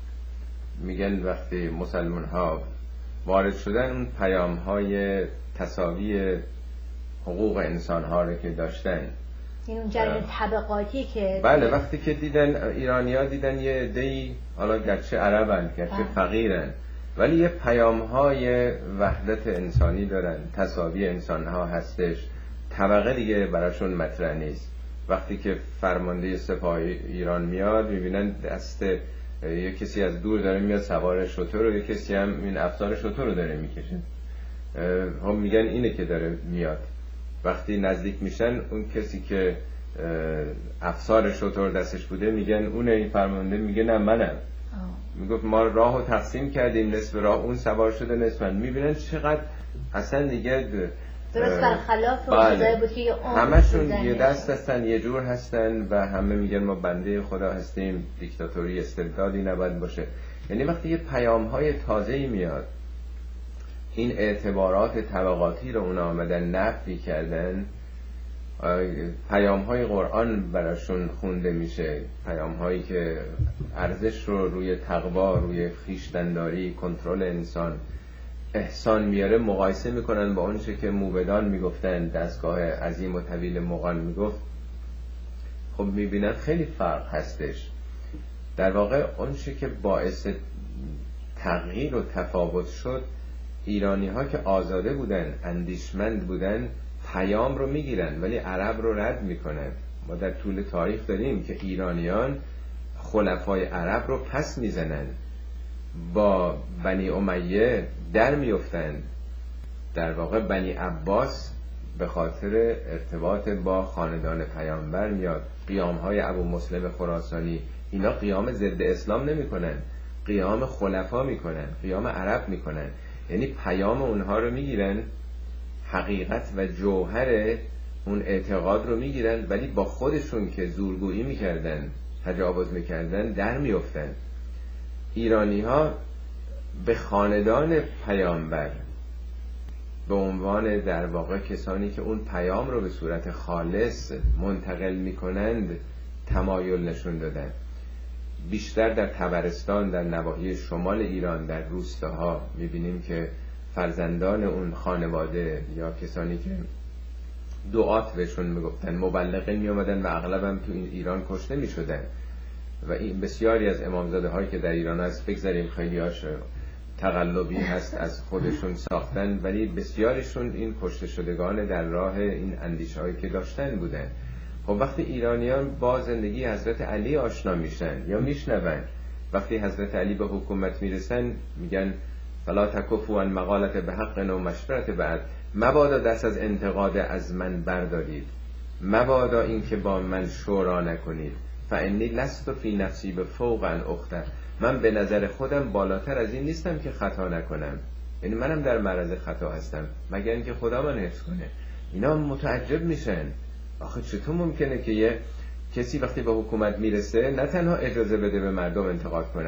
میگن وقتی مسلمان ها وارد شدن اون پیام های تساوی حقوق انسان ها رو که داشتن، این اون جریان طبقاتی که بله وقتی که دیدن ایرانی ها دیدن یه عده‌ای حالا گرچه عربن گرچه فقیرن ولی یه پیام های وحدت انسانی دارن، تساوی انسان ها هستش، طبقه دیگه براشون مطرح نیست. وقتی که فرمانده سپاه ایران میاد میبینن دست یه کسی از دور داره میاد سوار شتر و یه کسی هم این افسار شتر رو داره میکشه، هم میگن اینه که داره میاد. وقتی نزدیک میشن اون کسی که افسار شتر دستش بوده میگن اونه، این فرمانده میگه نه منم. میگفت ما راه رو تقسیم کردیم، نصف راه اون سوار شده نصف من. میبینن چقدر اصلا دیگه درست برخلاف اون چیزایی بود که همشون یه دست هستن، یه جور هستن و همه میگن ما بنده خدا هستیم، دیکتاتوری استبدادی نباید باشه. یعنی وقتی یه پیام های تازه‌ای میاد، این اعتبارات طبقاتی رو اونا آمدن نفی کردن، پیام های قرآن براشون خونده میشه، پیام هایی که ارزش رو روی تقوا، روی خویشتن‌داری، کنترل انسان، احسان میاره مقایسه میکنن با اون چه که موبدان میگفتن، دستگاه عظیم و طویل مغان میگفت. خب میبینن خیلی فرق هستش. در واقع اون چه که باعث تغییر و تفاوت شد، ایرانی ها که آزاده بودن، اندیشمند بودن، پیام رو میگیرن ولی عرب رو رد میکنن. ما در طول تاریخ داریم که ایرانیان خلفای عرب رو پس میزنن، با بنی امیه در میفتن. در واقع بنی عباس به خاطر ارتباط با خاندان پیامبر میاد. قیام های ابو مسلم خراسانی اینا قیام ضد اسلام نمی کنن، قیام خلفا میکنن، قیام عرب میکنن. یعنی پیام اونها رو میگیرن، حقیقت و جوهر اون اعتقاد رو میگیرن ولی با خودشون که زورگویی میکردن، تجاوز میکردن در میفتن. ایرانی ها به خاندان پیامبر به عنوان در واقع کسانی که اون پیام رو به صورت خالص منتقل میکنند تمایل نشون دادن. بیشتر در طبرستان، در نواحی شمال ایران، در روستاها میبینیم که فرزندان اون خانواده یا کسانی که دعات بهشون میگفتن، مبلغین میامدن و اغلب هم تو این ایران کشته میشدن. و این بسیاری از امامزاده هایی که در ایران هست، بگذاریم خیلی هاش تقلبی هست از خودشون ساختن، ولی بسیارشون این کشته شدگان در راه این اندیشه هایی که داشتن بودن. خب وقتی ایرانیان با زندگی حضرت علی آشنا میشن یا میشنون، وقتی حضرت علی به حکومت میرسن میگن فلا تکفوا عن مقالت به حق و مشورت بعد، مبادا دست از انتقاد از من بردارید، مبادا این که با من شورا نکنید، فانی لست فی نفسی به فوق ان اخته، من به نظر خودم بالاتر از این نیستم که خطا نکنم، یعنی منم در معرض خطا هستم مگر اینکه خدا من حفظ کنه. اینا متعجب میشن، آخه چطور ممکنه که یه کسی وقتی به حکومت میرسه نه تنها اجازه بده به مردم انتقاد کنن،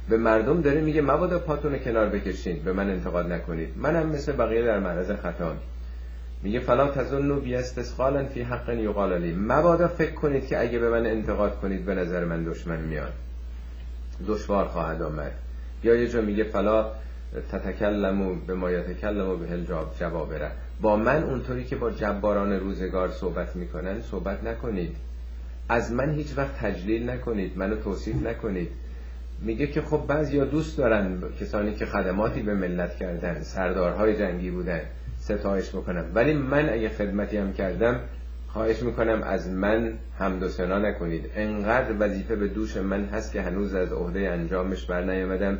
به مردم داره میگه مبادا پاتون کنار بکشید، به من انتقاد نکنید، منم مثل بقیه در معرض خطا. میگه فلا تظنوا بی استثقالا فی حق یقال لی، مبادا فکر کنید که اگه به من انتقاد کنید به نظر من دشمن میاد، دشوار خواهد آمد. یا یه جا میگه فلا تتکلموا بما یتکلم به الجبابره، با من اونطوری که با جباران روزگار صحبت میکنن صحبت نکنید، از من هیچ وقت تجلیل نکنید، منو توصیف نکنید. میگه که خب بعضیا دوست دارن کسانی که خدماتی به ملت کردن، سردارهای جنگی بودن، ستایش بکنم، ولی من اگه خدمتی هم کردم خواهش میکنم از من حمد و ثنا نکنید، انقدر وظیفه به دوش من هست که هنوز از عهده انجامش بر نیامدم،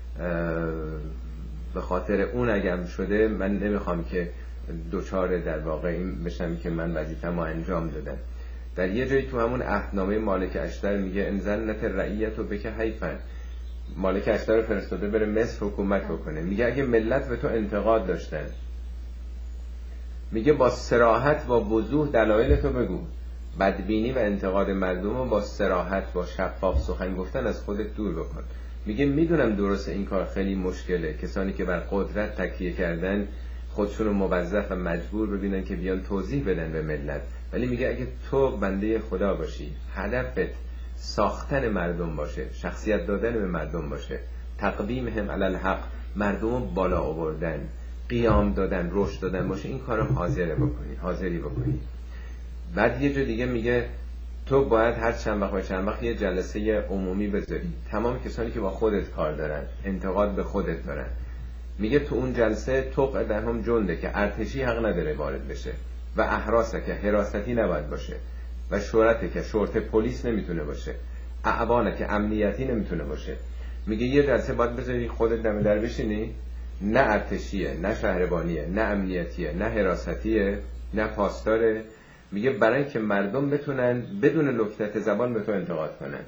به خاطر اون اگم شده من نمیخوام که دوچار در واقع این بشم که من وظیفه‌مو انجام دادم. در یه جایی تو همون عهدنامه مالک اشتر میگه ان ظنت الرعیة بک حیفا، مالک اشتر رو فرستاده بره مصر حکومت بکنه، میگه اگه ملت به تو انتقاد داشتن، میگه با صراحت با وضوح دلایل تو بگو، بدبینی و انتقاد مردم رو با صراحت با شفاف سخن گفتن از خودت دور بکن. میگه میدونم درسته این کار خیلی مشکله، کسانی که بر قدرت تکیه کردن خودشون رو موظف و مجبور ببینن که بیان توضیح بدن به ملت، ولی میگه اگه تو بنده خدا باشی، هدفت ساختن مردم باشه، شخصیت دادن به مردم باشه، تقدیمهم علی الحق، مردم رو بالا آوردن، قیام دادن، رشد دادن باشه، این کارو حاضری بکنی. بعد یه جا دیگه میگه تو باید هر چند وقت یه جلسه عمومی بذاری، تمام کسانی که با خودت کار دارن، انتقاد به خودت دارن، میگه تو اون جلسه توق دهم جنده، که ارتشی حق نداره وارد بشه، و احراسه که حراستی نباید باشه، و شورته که شورت پلیس نمیتونه باشه، اعوانه که امنیتی نمیتونه باشه. میگه یه جلسه باید بذاری خودت دم در بشینی، نه ارتشیه، نه شهربانیه، نه امنیتیه، نه حراستیه، نه پاسداره. میگه برای که مردم بتونن بدون لکتت زبان به تو انتقاد کنن،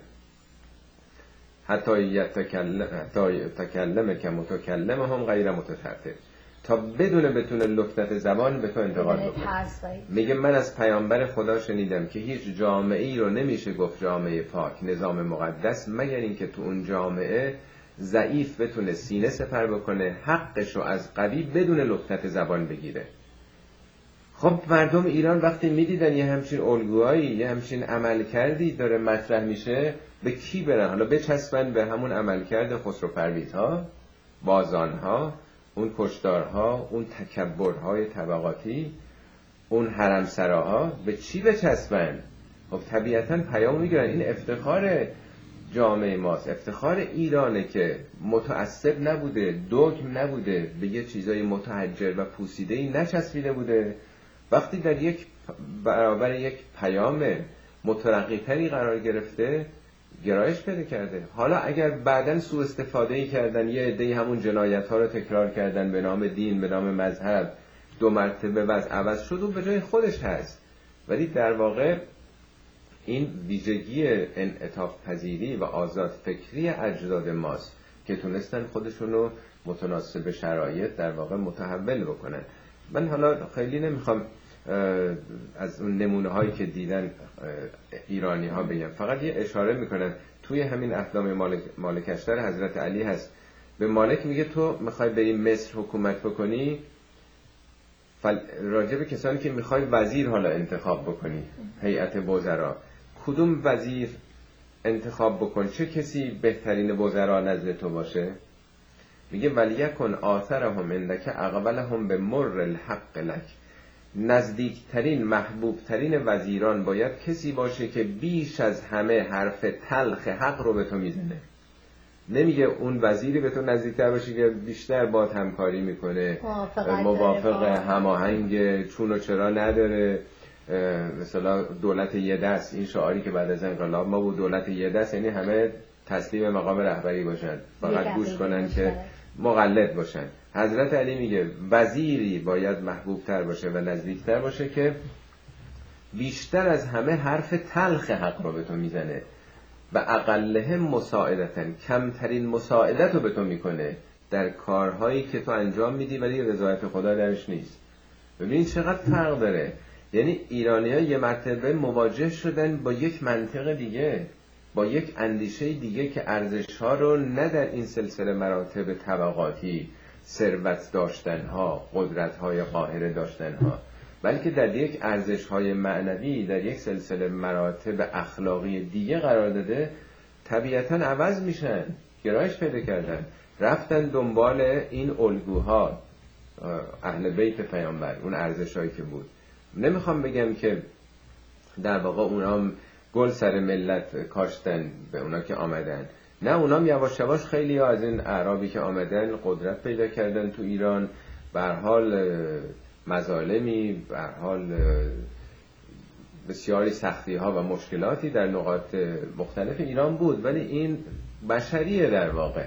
حتی تکلم که متکلم هم غیر متطرف، تا بتونه لکتت زبان به تو انتقاد بکنه. میگه من از پیامبر خدا شنیدم که هیچ جامعه‌ای رو نمیشه گفت جامعه پاک، نظام مقدس، مگر اینکه تو اون جامعه ضعیف بتونه سینه سپر بکنه، حقش رو از قوی بدون لکتت زبان بگیره. خب مردم ایران وقتی میدیدن یه همچین الگوهایی، یه همچین عملکردی داره مطرح میشه، به کی برن؟ حالا بچسبن به همون عملکرد خسرو پرویزها، بازانها، اون کشتارها، اون تکبرهای طبقاتی، اون حرمسراها، به چی بچسبن؟ خب طبیعتاً پیام میگیرن این افتخار جامعه ماست، افتخار ایرانه که متعصب نبوده، دگم نبوده، به یه چیزای متحجر و پوسیده‌ای نچسبیده بوده، وقتی در یک برابر یک پیام مترقی‌تری قرار گرفته گرایش پیدا کرده. حالا اگر بعداً سوء استفاده‌ای کردن، یه عده‌ای همون جنایت‌ها رو تکرار کردن به نام دین، به نام مذهب، دو مرتبه وضع عوض شد و به جای خودش هست، ولی در واقع این ویژگی انعطاف پذیری و آزاد فکری اجداد ماست که تونستن خودشونو متناسب شرایط در واقع متحول بکنن. من حالا خیلی نمیخوام از اون نمونه هایی که دیدن ایرانی ها بگم، فقط یه اشاره میکنن توی همین افلام مالک اشتر حضرت علی هست، به مالک میگه تو میخوای بری مصر حکومت بکنی، راجع به کسانی که میخوای وزیر حالا انتخاب بکنی، هیئت وزرا، کدوم وزیر انتخاب بکن، چه کسی بهترین وزرا نزد تو باشه؟ میگه ولیکن آثرهم عندک اقبلهم به مر الحق لک، نزدیکترین محبوبترین وزیران باید کسی باشه که بیش از همه حرف تلخ حق رو به تو میزنه. نمیگه اون وزیری به تو نزدیکتر باشه که بیشتر باهات همکاری میکنه، موافق، هماهنگ، چون و چرا نداره، مثلا دولت یه دست، این شعاری که بعد از انقلاب ما بود، دولت یه دست یعنی همه تسلیم مقام رهبری باشن، فقط گوش کنن که مقلد باشن. حضرت علی میگه وزیری باید محبوب تر باشه و نزدیکتر باشه که بیشتر از همه حرف تلخ حق رو به تو میزنه و اقلهم مساعدتن، کمترین مساعدت رو به تو میکنه در کارهایی که تو انجام میدی ولی رضایت خدا درش نیست. ببین چقدر فرق داره. یعنی ایرانی‌ها یه مرتبه مواجه شدن با یک منطق دیگه، با یک اندیشه دیگه که ارزش‌ها رو نه در این سلسله مراتب طبقاتی، ثروت داشتن‌ها، قدرت‌های قاهره داشتن‌ها، بلکه در یک ارزش‌های معنوی، در یک سلسله مراتب اخلاقی دیگه قرار داده، طبیعتاً عوض میشن، گرایش پیدا کردن، رفتن دنبال این الگوها، اهل بیت پیامبر، اون ارزش‌هایی که بود. نمیخوام بگم که در واقع اونام گل سر ملت کاشتن به اونا که آمدن، نه، اونام یواش یواش خیلی از این اعرابی که آمدن قدرت پیدا کردن تو ایران، به هر حال مظالمی، به هر حال بسیاری سختی ها و مشکلاتی در نقاط مختلف ایران بود، ولی این بشریه در واقع.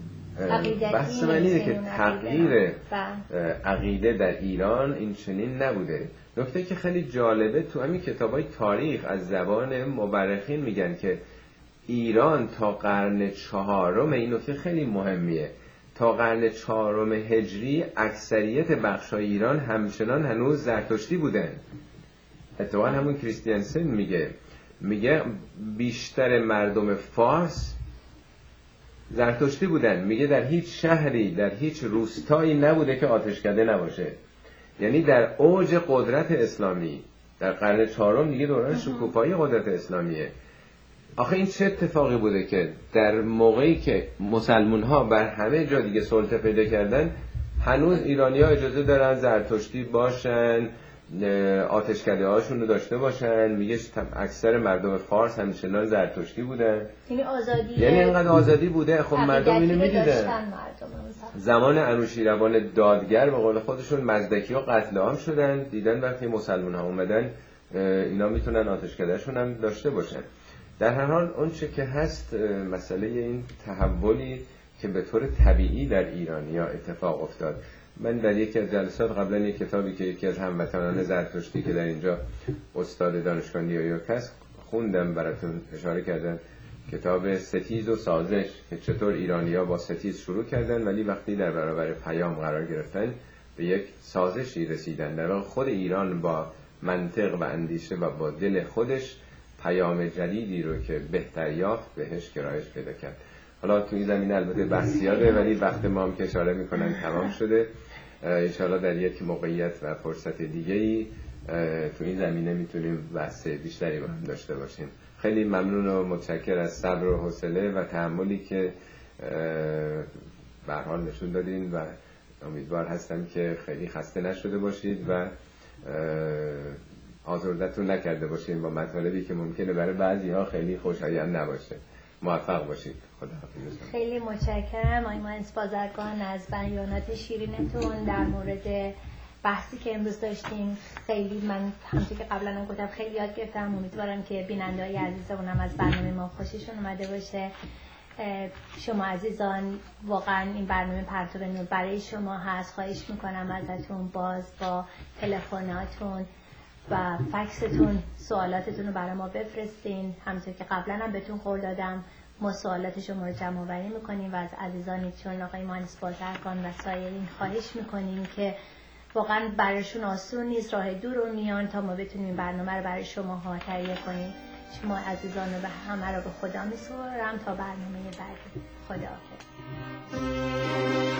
بحث من اینه که تغییر عقیده در ایران این چنین نبوده. نکته که خیلی جالبه تو همین کتابای تاریخ از زبان مورخین میگن که ایران تا قرن 4، این نکته خیلی مهمیه، تا قرن 4 هجری اکثریت بخشای ایران همچنان هنوز زرتشتی بودن. اتفاقا همون کریستیانسن میگه بیشتر مردم فارس زرتشتی بودن. میگه در هیچ شهری، در هیچ روستایی نبوده که آتشکده نباشه. یعنی در اوج قدرت اسلامی در قرن 4 دیگه دوران شکوفایی قدرت اسلامیه. آخه این چه اتفاقی بوده که در موقعی که مسلمون ها بر همه جا دیگه سلطه پیدا کردن، هنوز ایرانی ها اجازه دارن زرتشتی باشن، آتشکده هاشون رو داشته باشن. میگه اکثر مردم فارس همچنان زرتشتی بودن. یعنی اینقدر آزادی بوده. خب مردم اینو میدیدن. زمان انوشیروان دادگر به قول خودشون مزدکی ها قتل عام شدن، دیدن وقتی مسلمان ها اومدن اینا میتونن آتشکدهشون هم داشته باشن. در هر حال اون چه که هست مسئله این تحولی که به طور طبیعی در ایرانیا اتفاق افتاد. من در یکی از جلسات قبلا یک کتابی که یکی از هموطنان زرتشتی که در اینجا استاد دانشگاه نیویورک هست خوندم، براتون اشاره کردم، کتاب ستیز و سازش، که چطور ایرانی‌ها با ستیز شروع کردن ولی وقتی در برابر پیام قرار گرفتن به یک سازشی رسیدن. در واقع خود ایران با منطق و اندیشه و با دل خودش پیام جدیدی رو که بهتر یافت بهش گرایش پیدا کرد. حالا تو این زمینه البته بحث زیاده ولی وقت ما هم که اشاره میکنن تمام شده. انشاءالله در یک موقعیت و فرصت دیگه‌ای تو این زمینه میتونیم بحث بیشتری با هم داشته باشیم. خیلی ممنون و متشکر از صبر و حوصله و تحملی که به هر حال نشون دادین و امیدوار هستم که خیلی خسته نشده باشید و آزردتون نکرده باشیم با مطالبی که ممکنه برای بعضی‌ها خیلی خوشایند نباشه. موفق باشید. خداحافظ. خیلی متشکرم آقای مهندس بازرگان از بیانات شیرینتون در مورد بحثی که امروز داشتیم. خیلی من همونطور که قبلا هم گفتم خیلی یاد گرفتم. امیدوارم که بیننده‌های عزیزمون هم از برنامه ما خوششون اومده باشه. شما عزیزان واقعا این برنامه پرتو نور برای شما هست. خواهش میکنم ازتون باز با تلفناتون و فکستون سوالاتتون رو برای ما بفرستین. همونطور که قبلا هم بهتون قول دادم ما سوالات شما رو جمع آوری میکنیم و از عزیزانی چون آقای مهندس بازرگان و سایرین خواهش میکنیم که واقعا برایشون آسون نیست، راه دور رو میان تا ما بتونیم این برنامه رو برای شما ها تهیه کنیم. شما عزیزان رو به همه رو به خدا میسپارم تا برنامه بعدی. خداحافظ.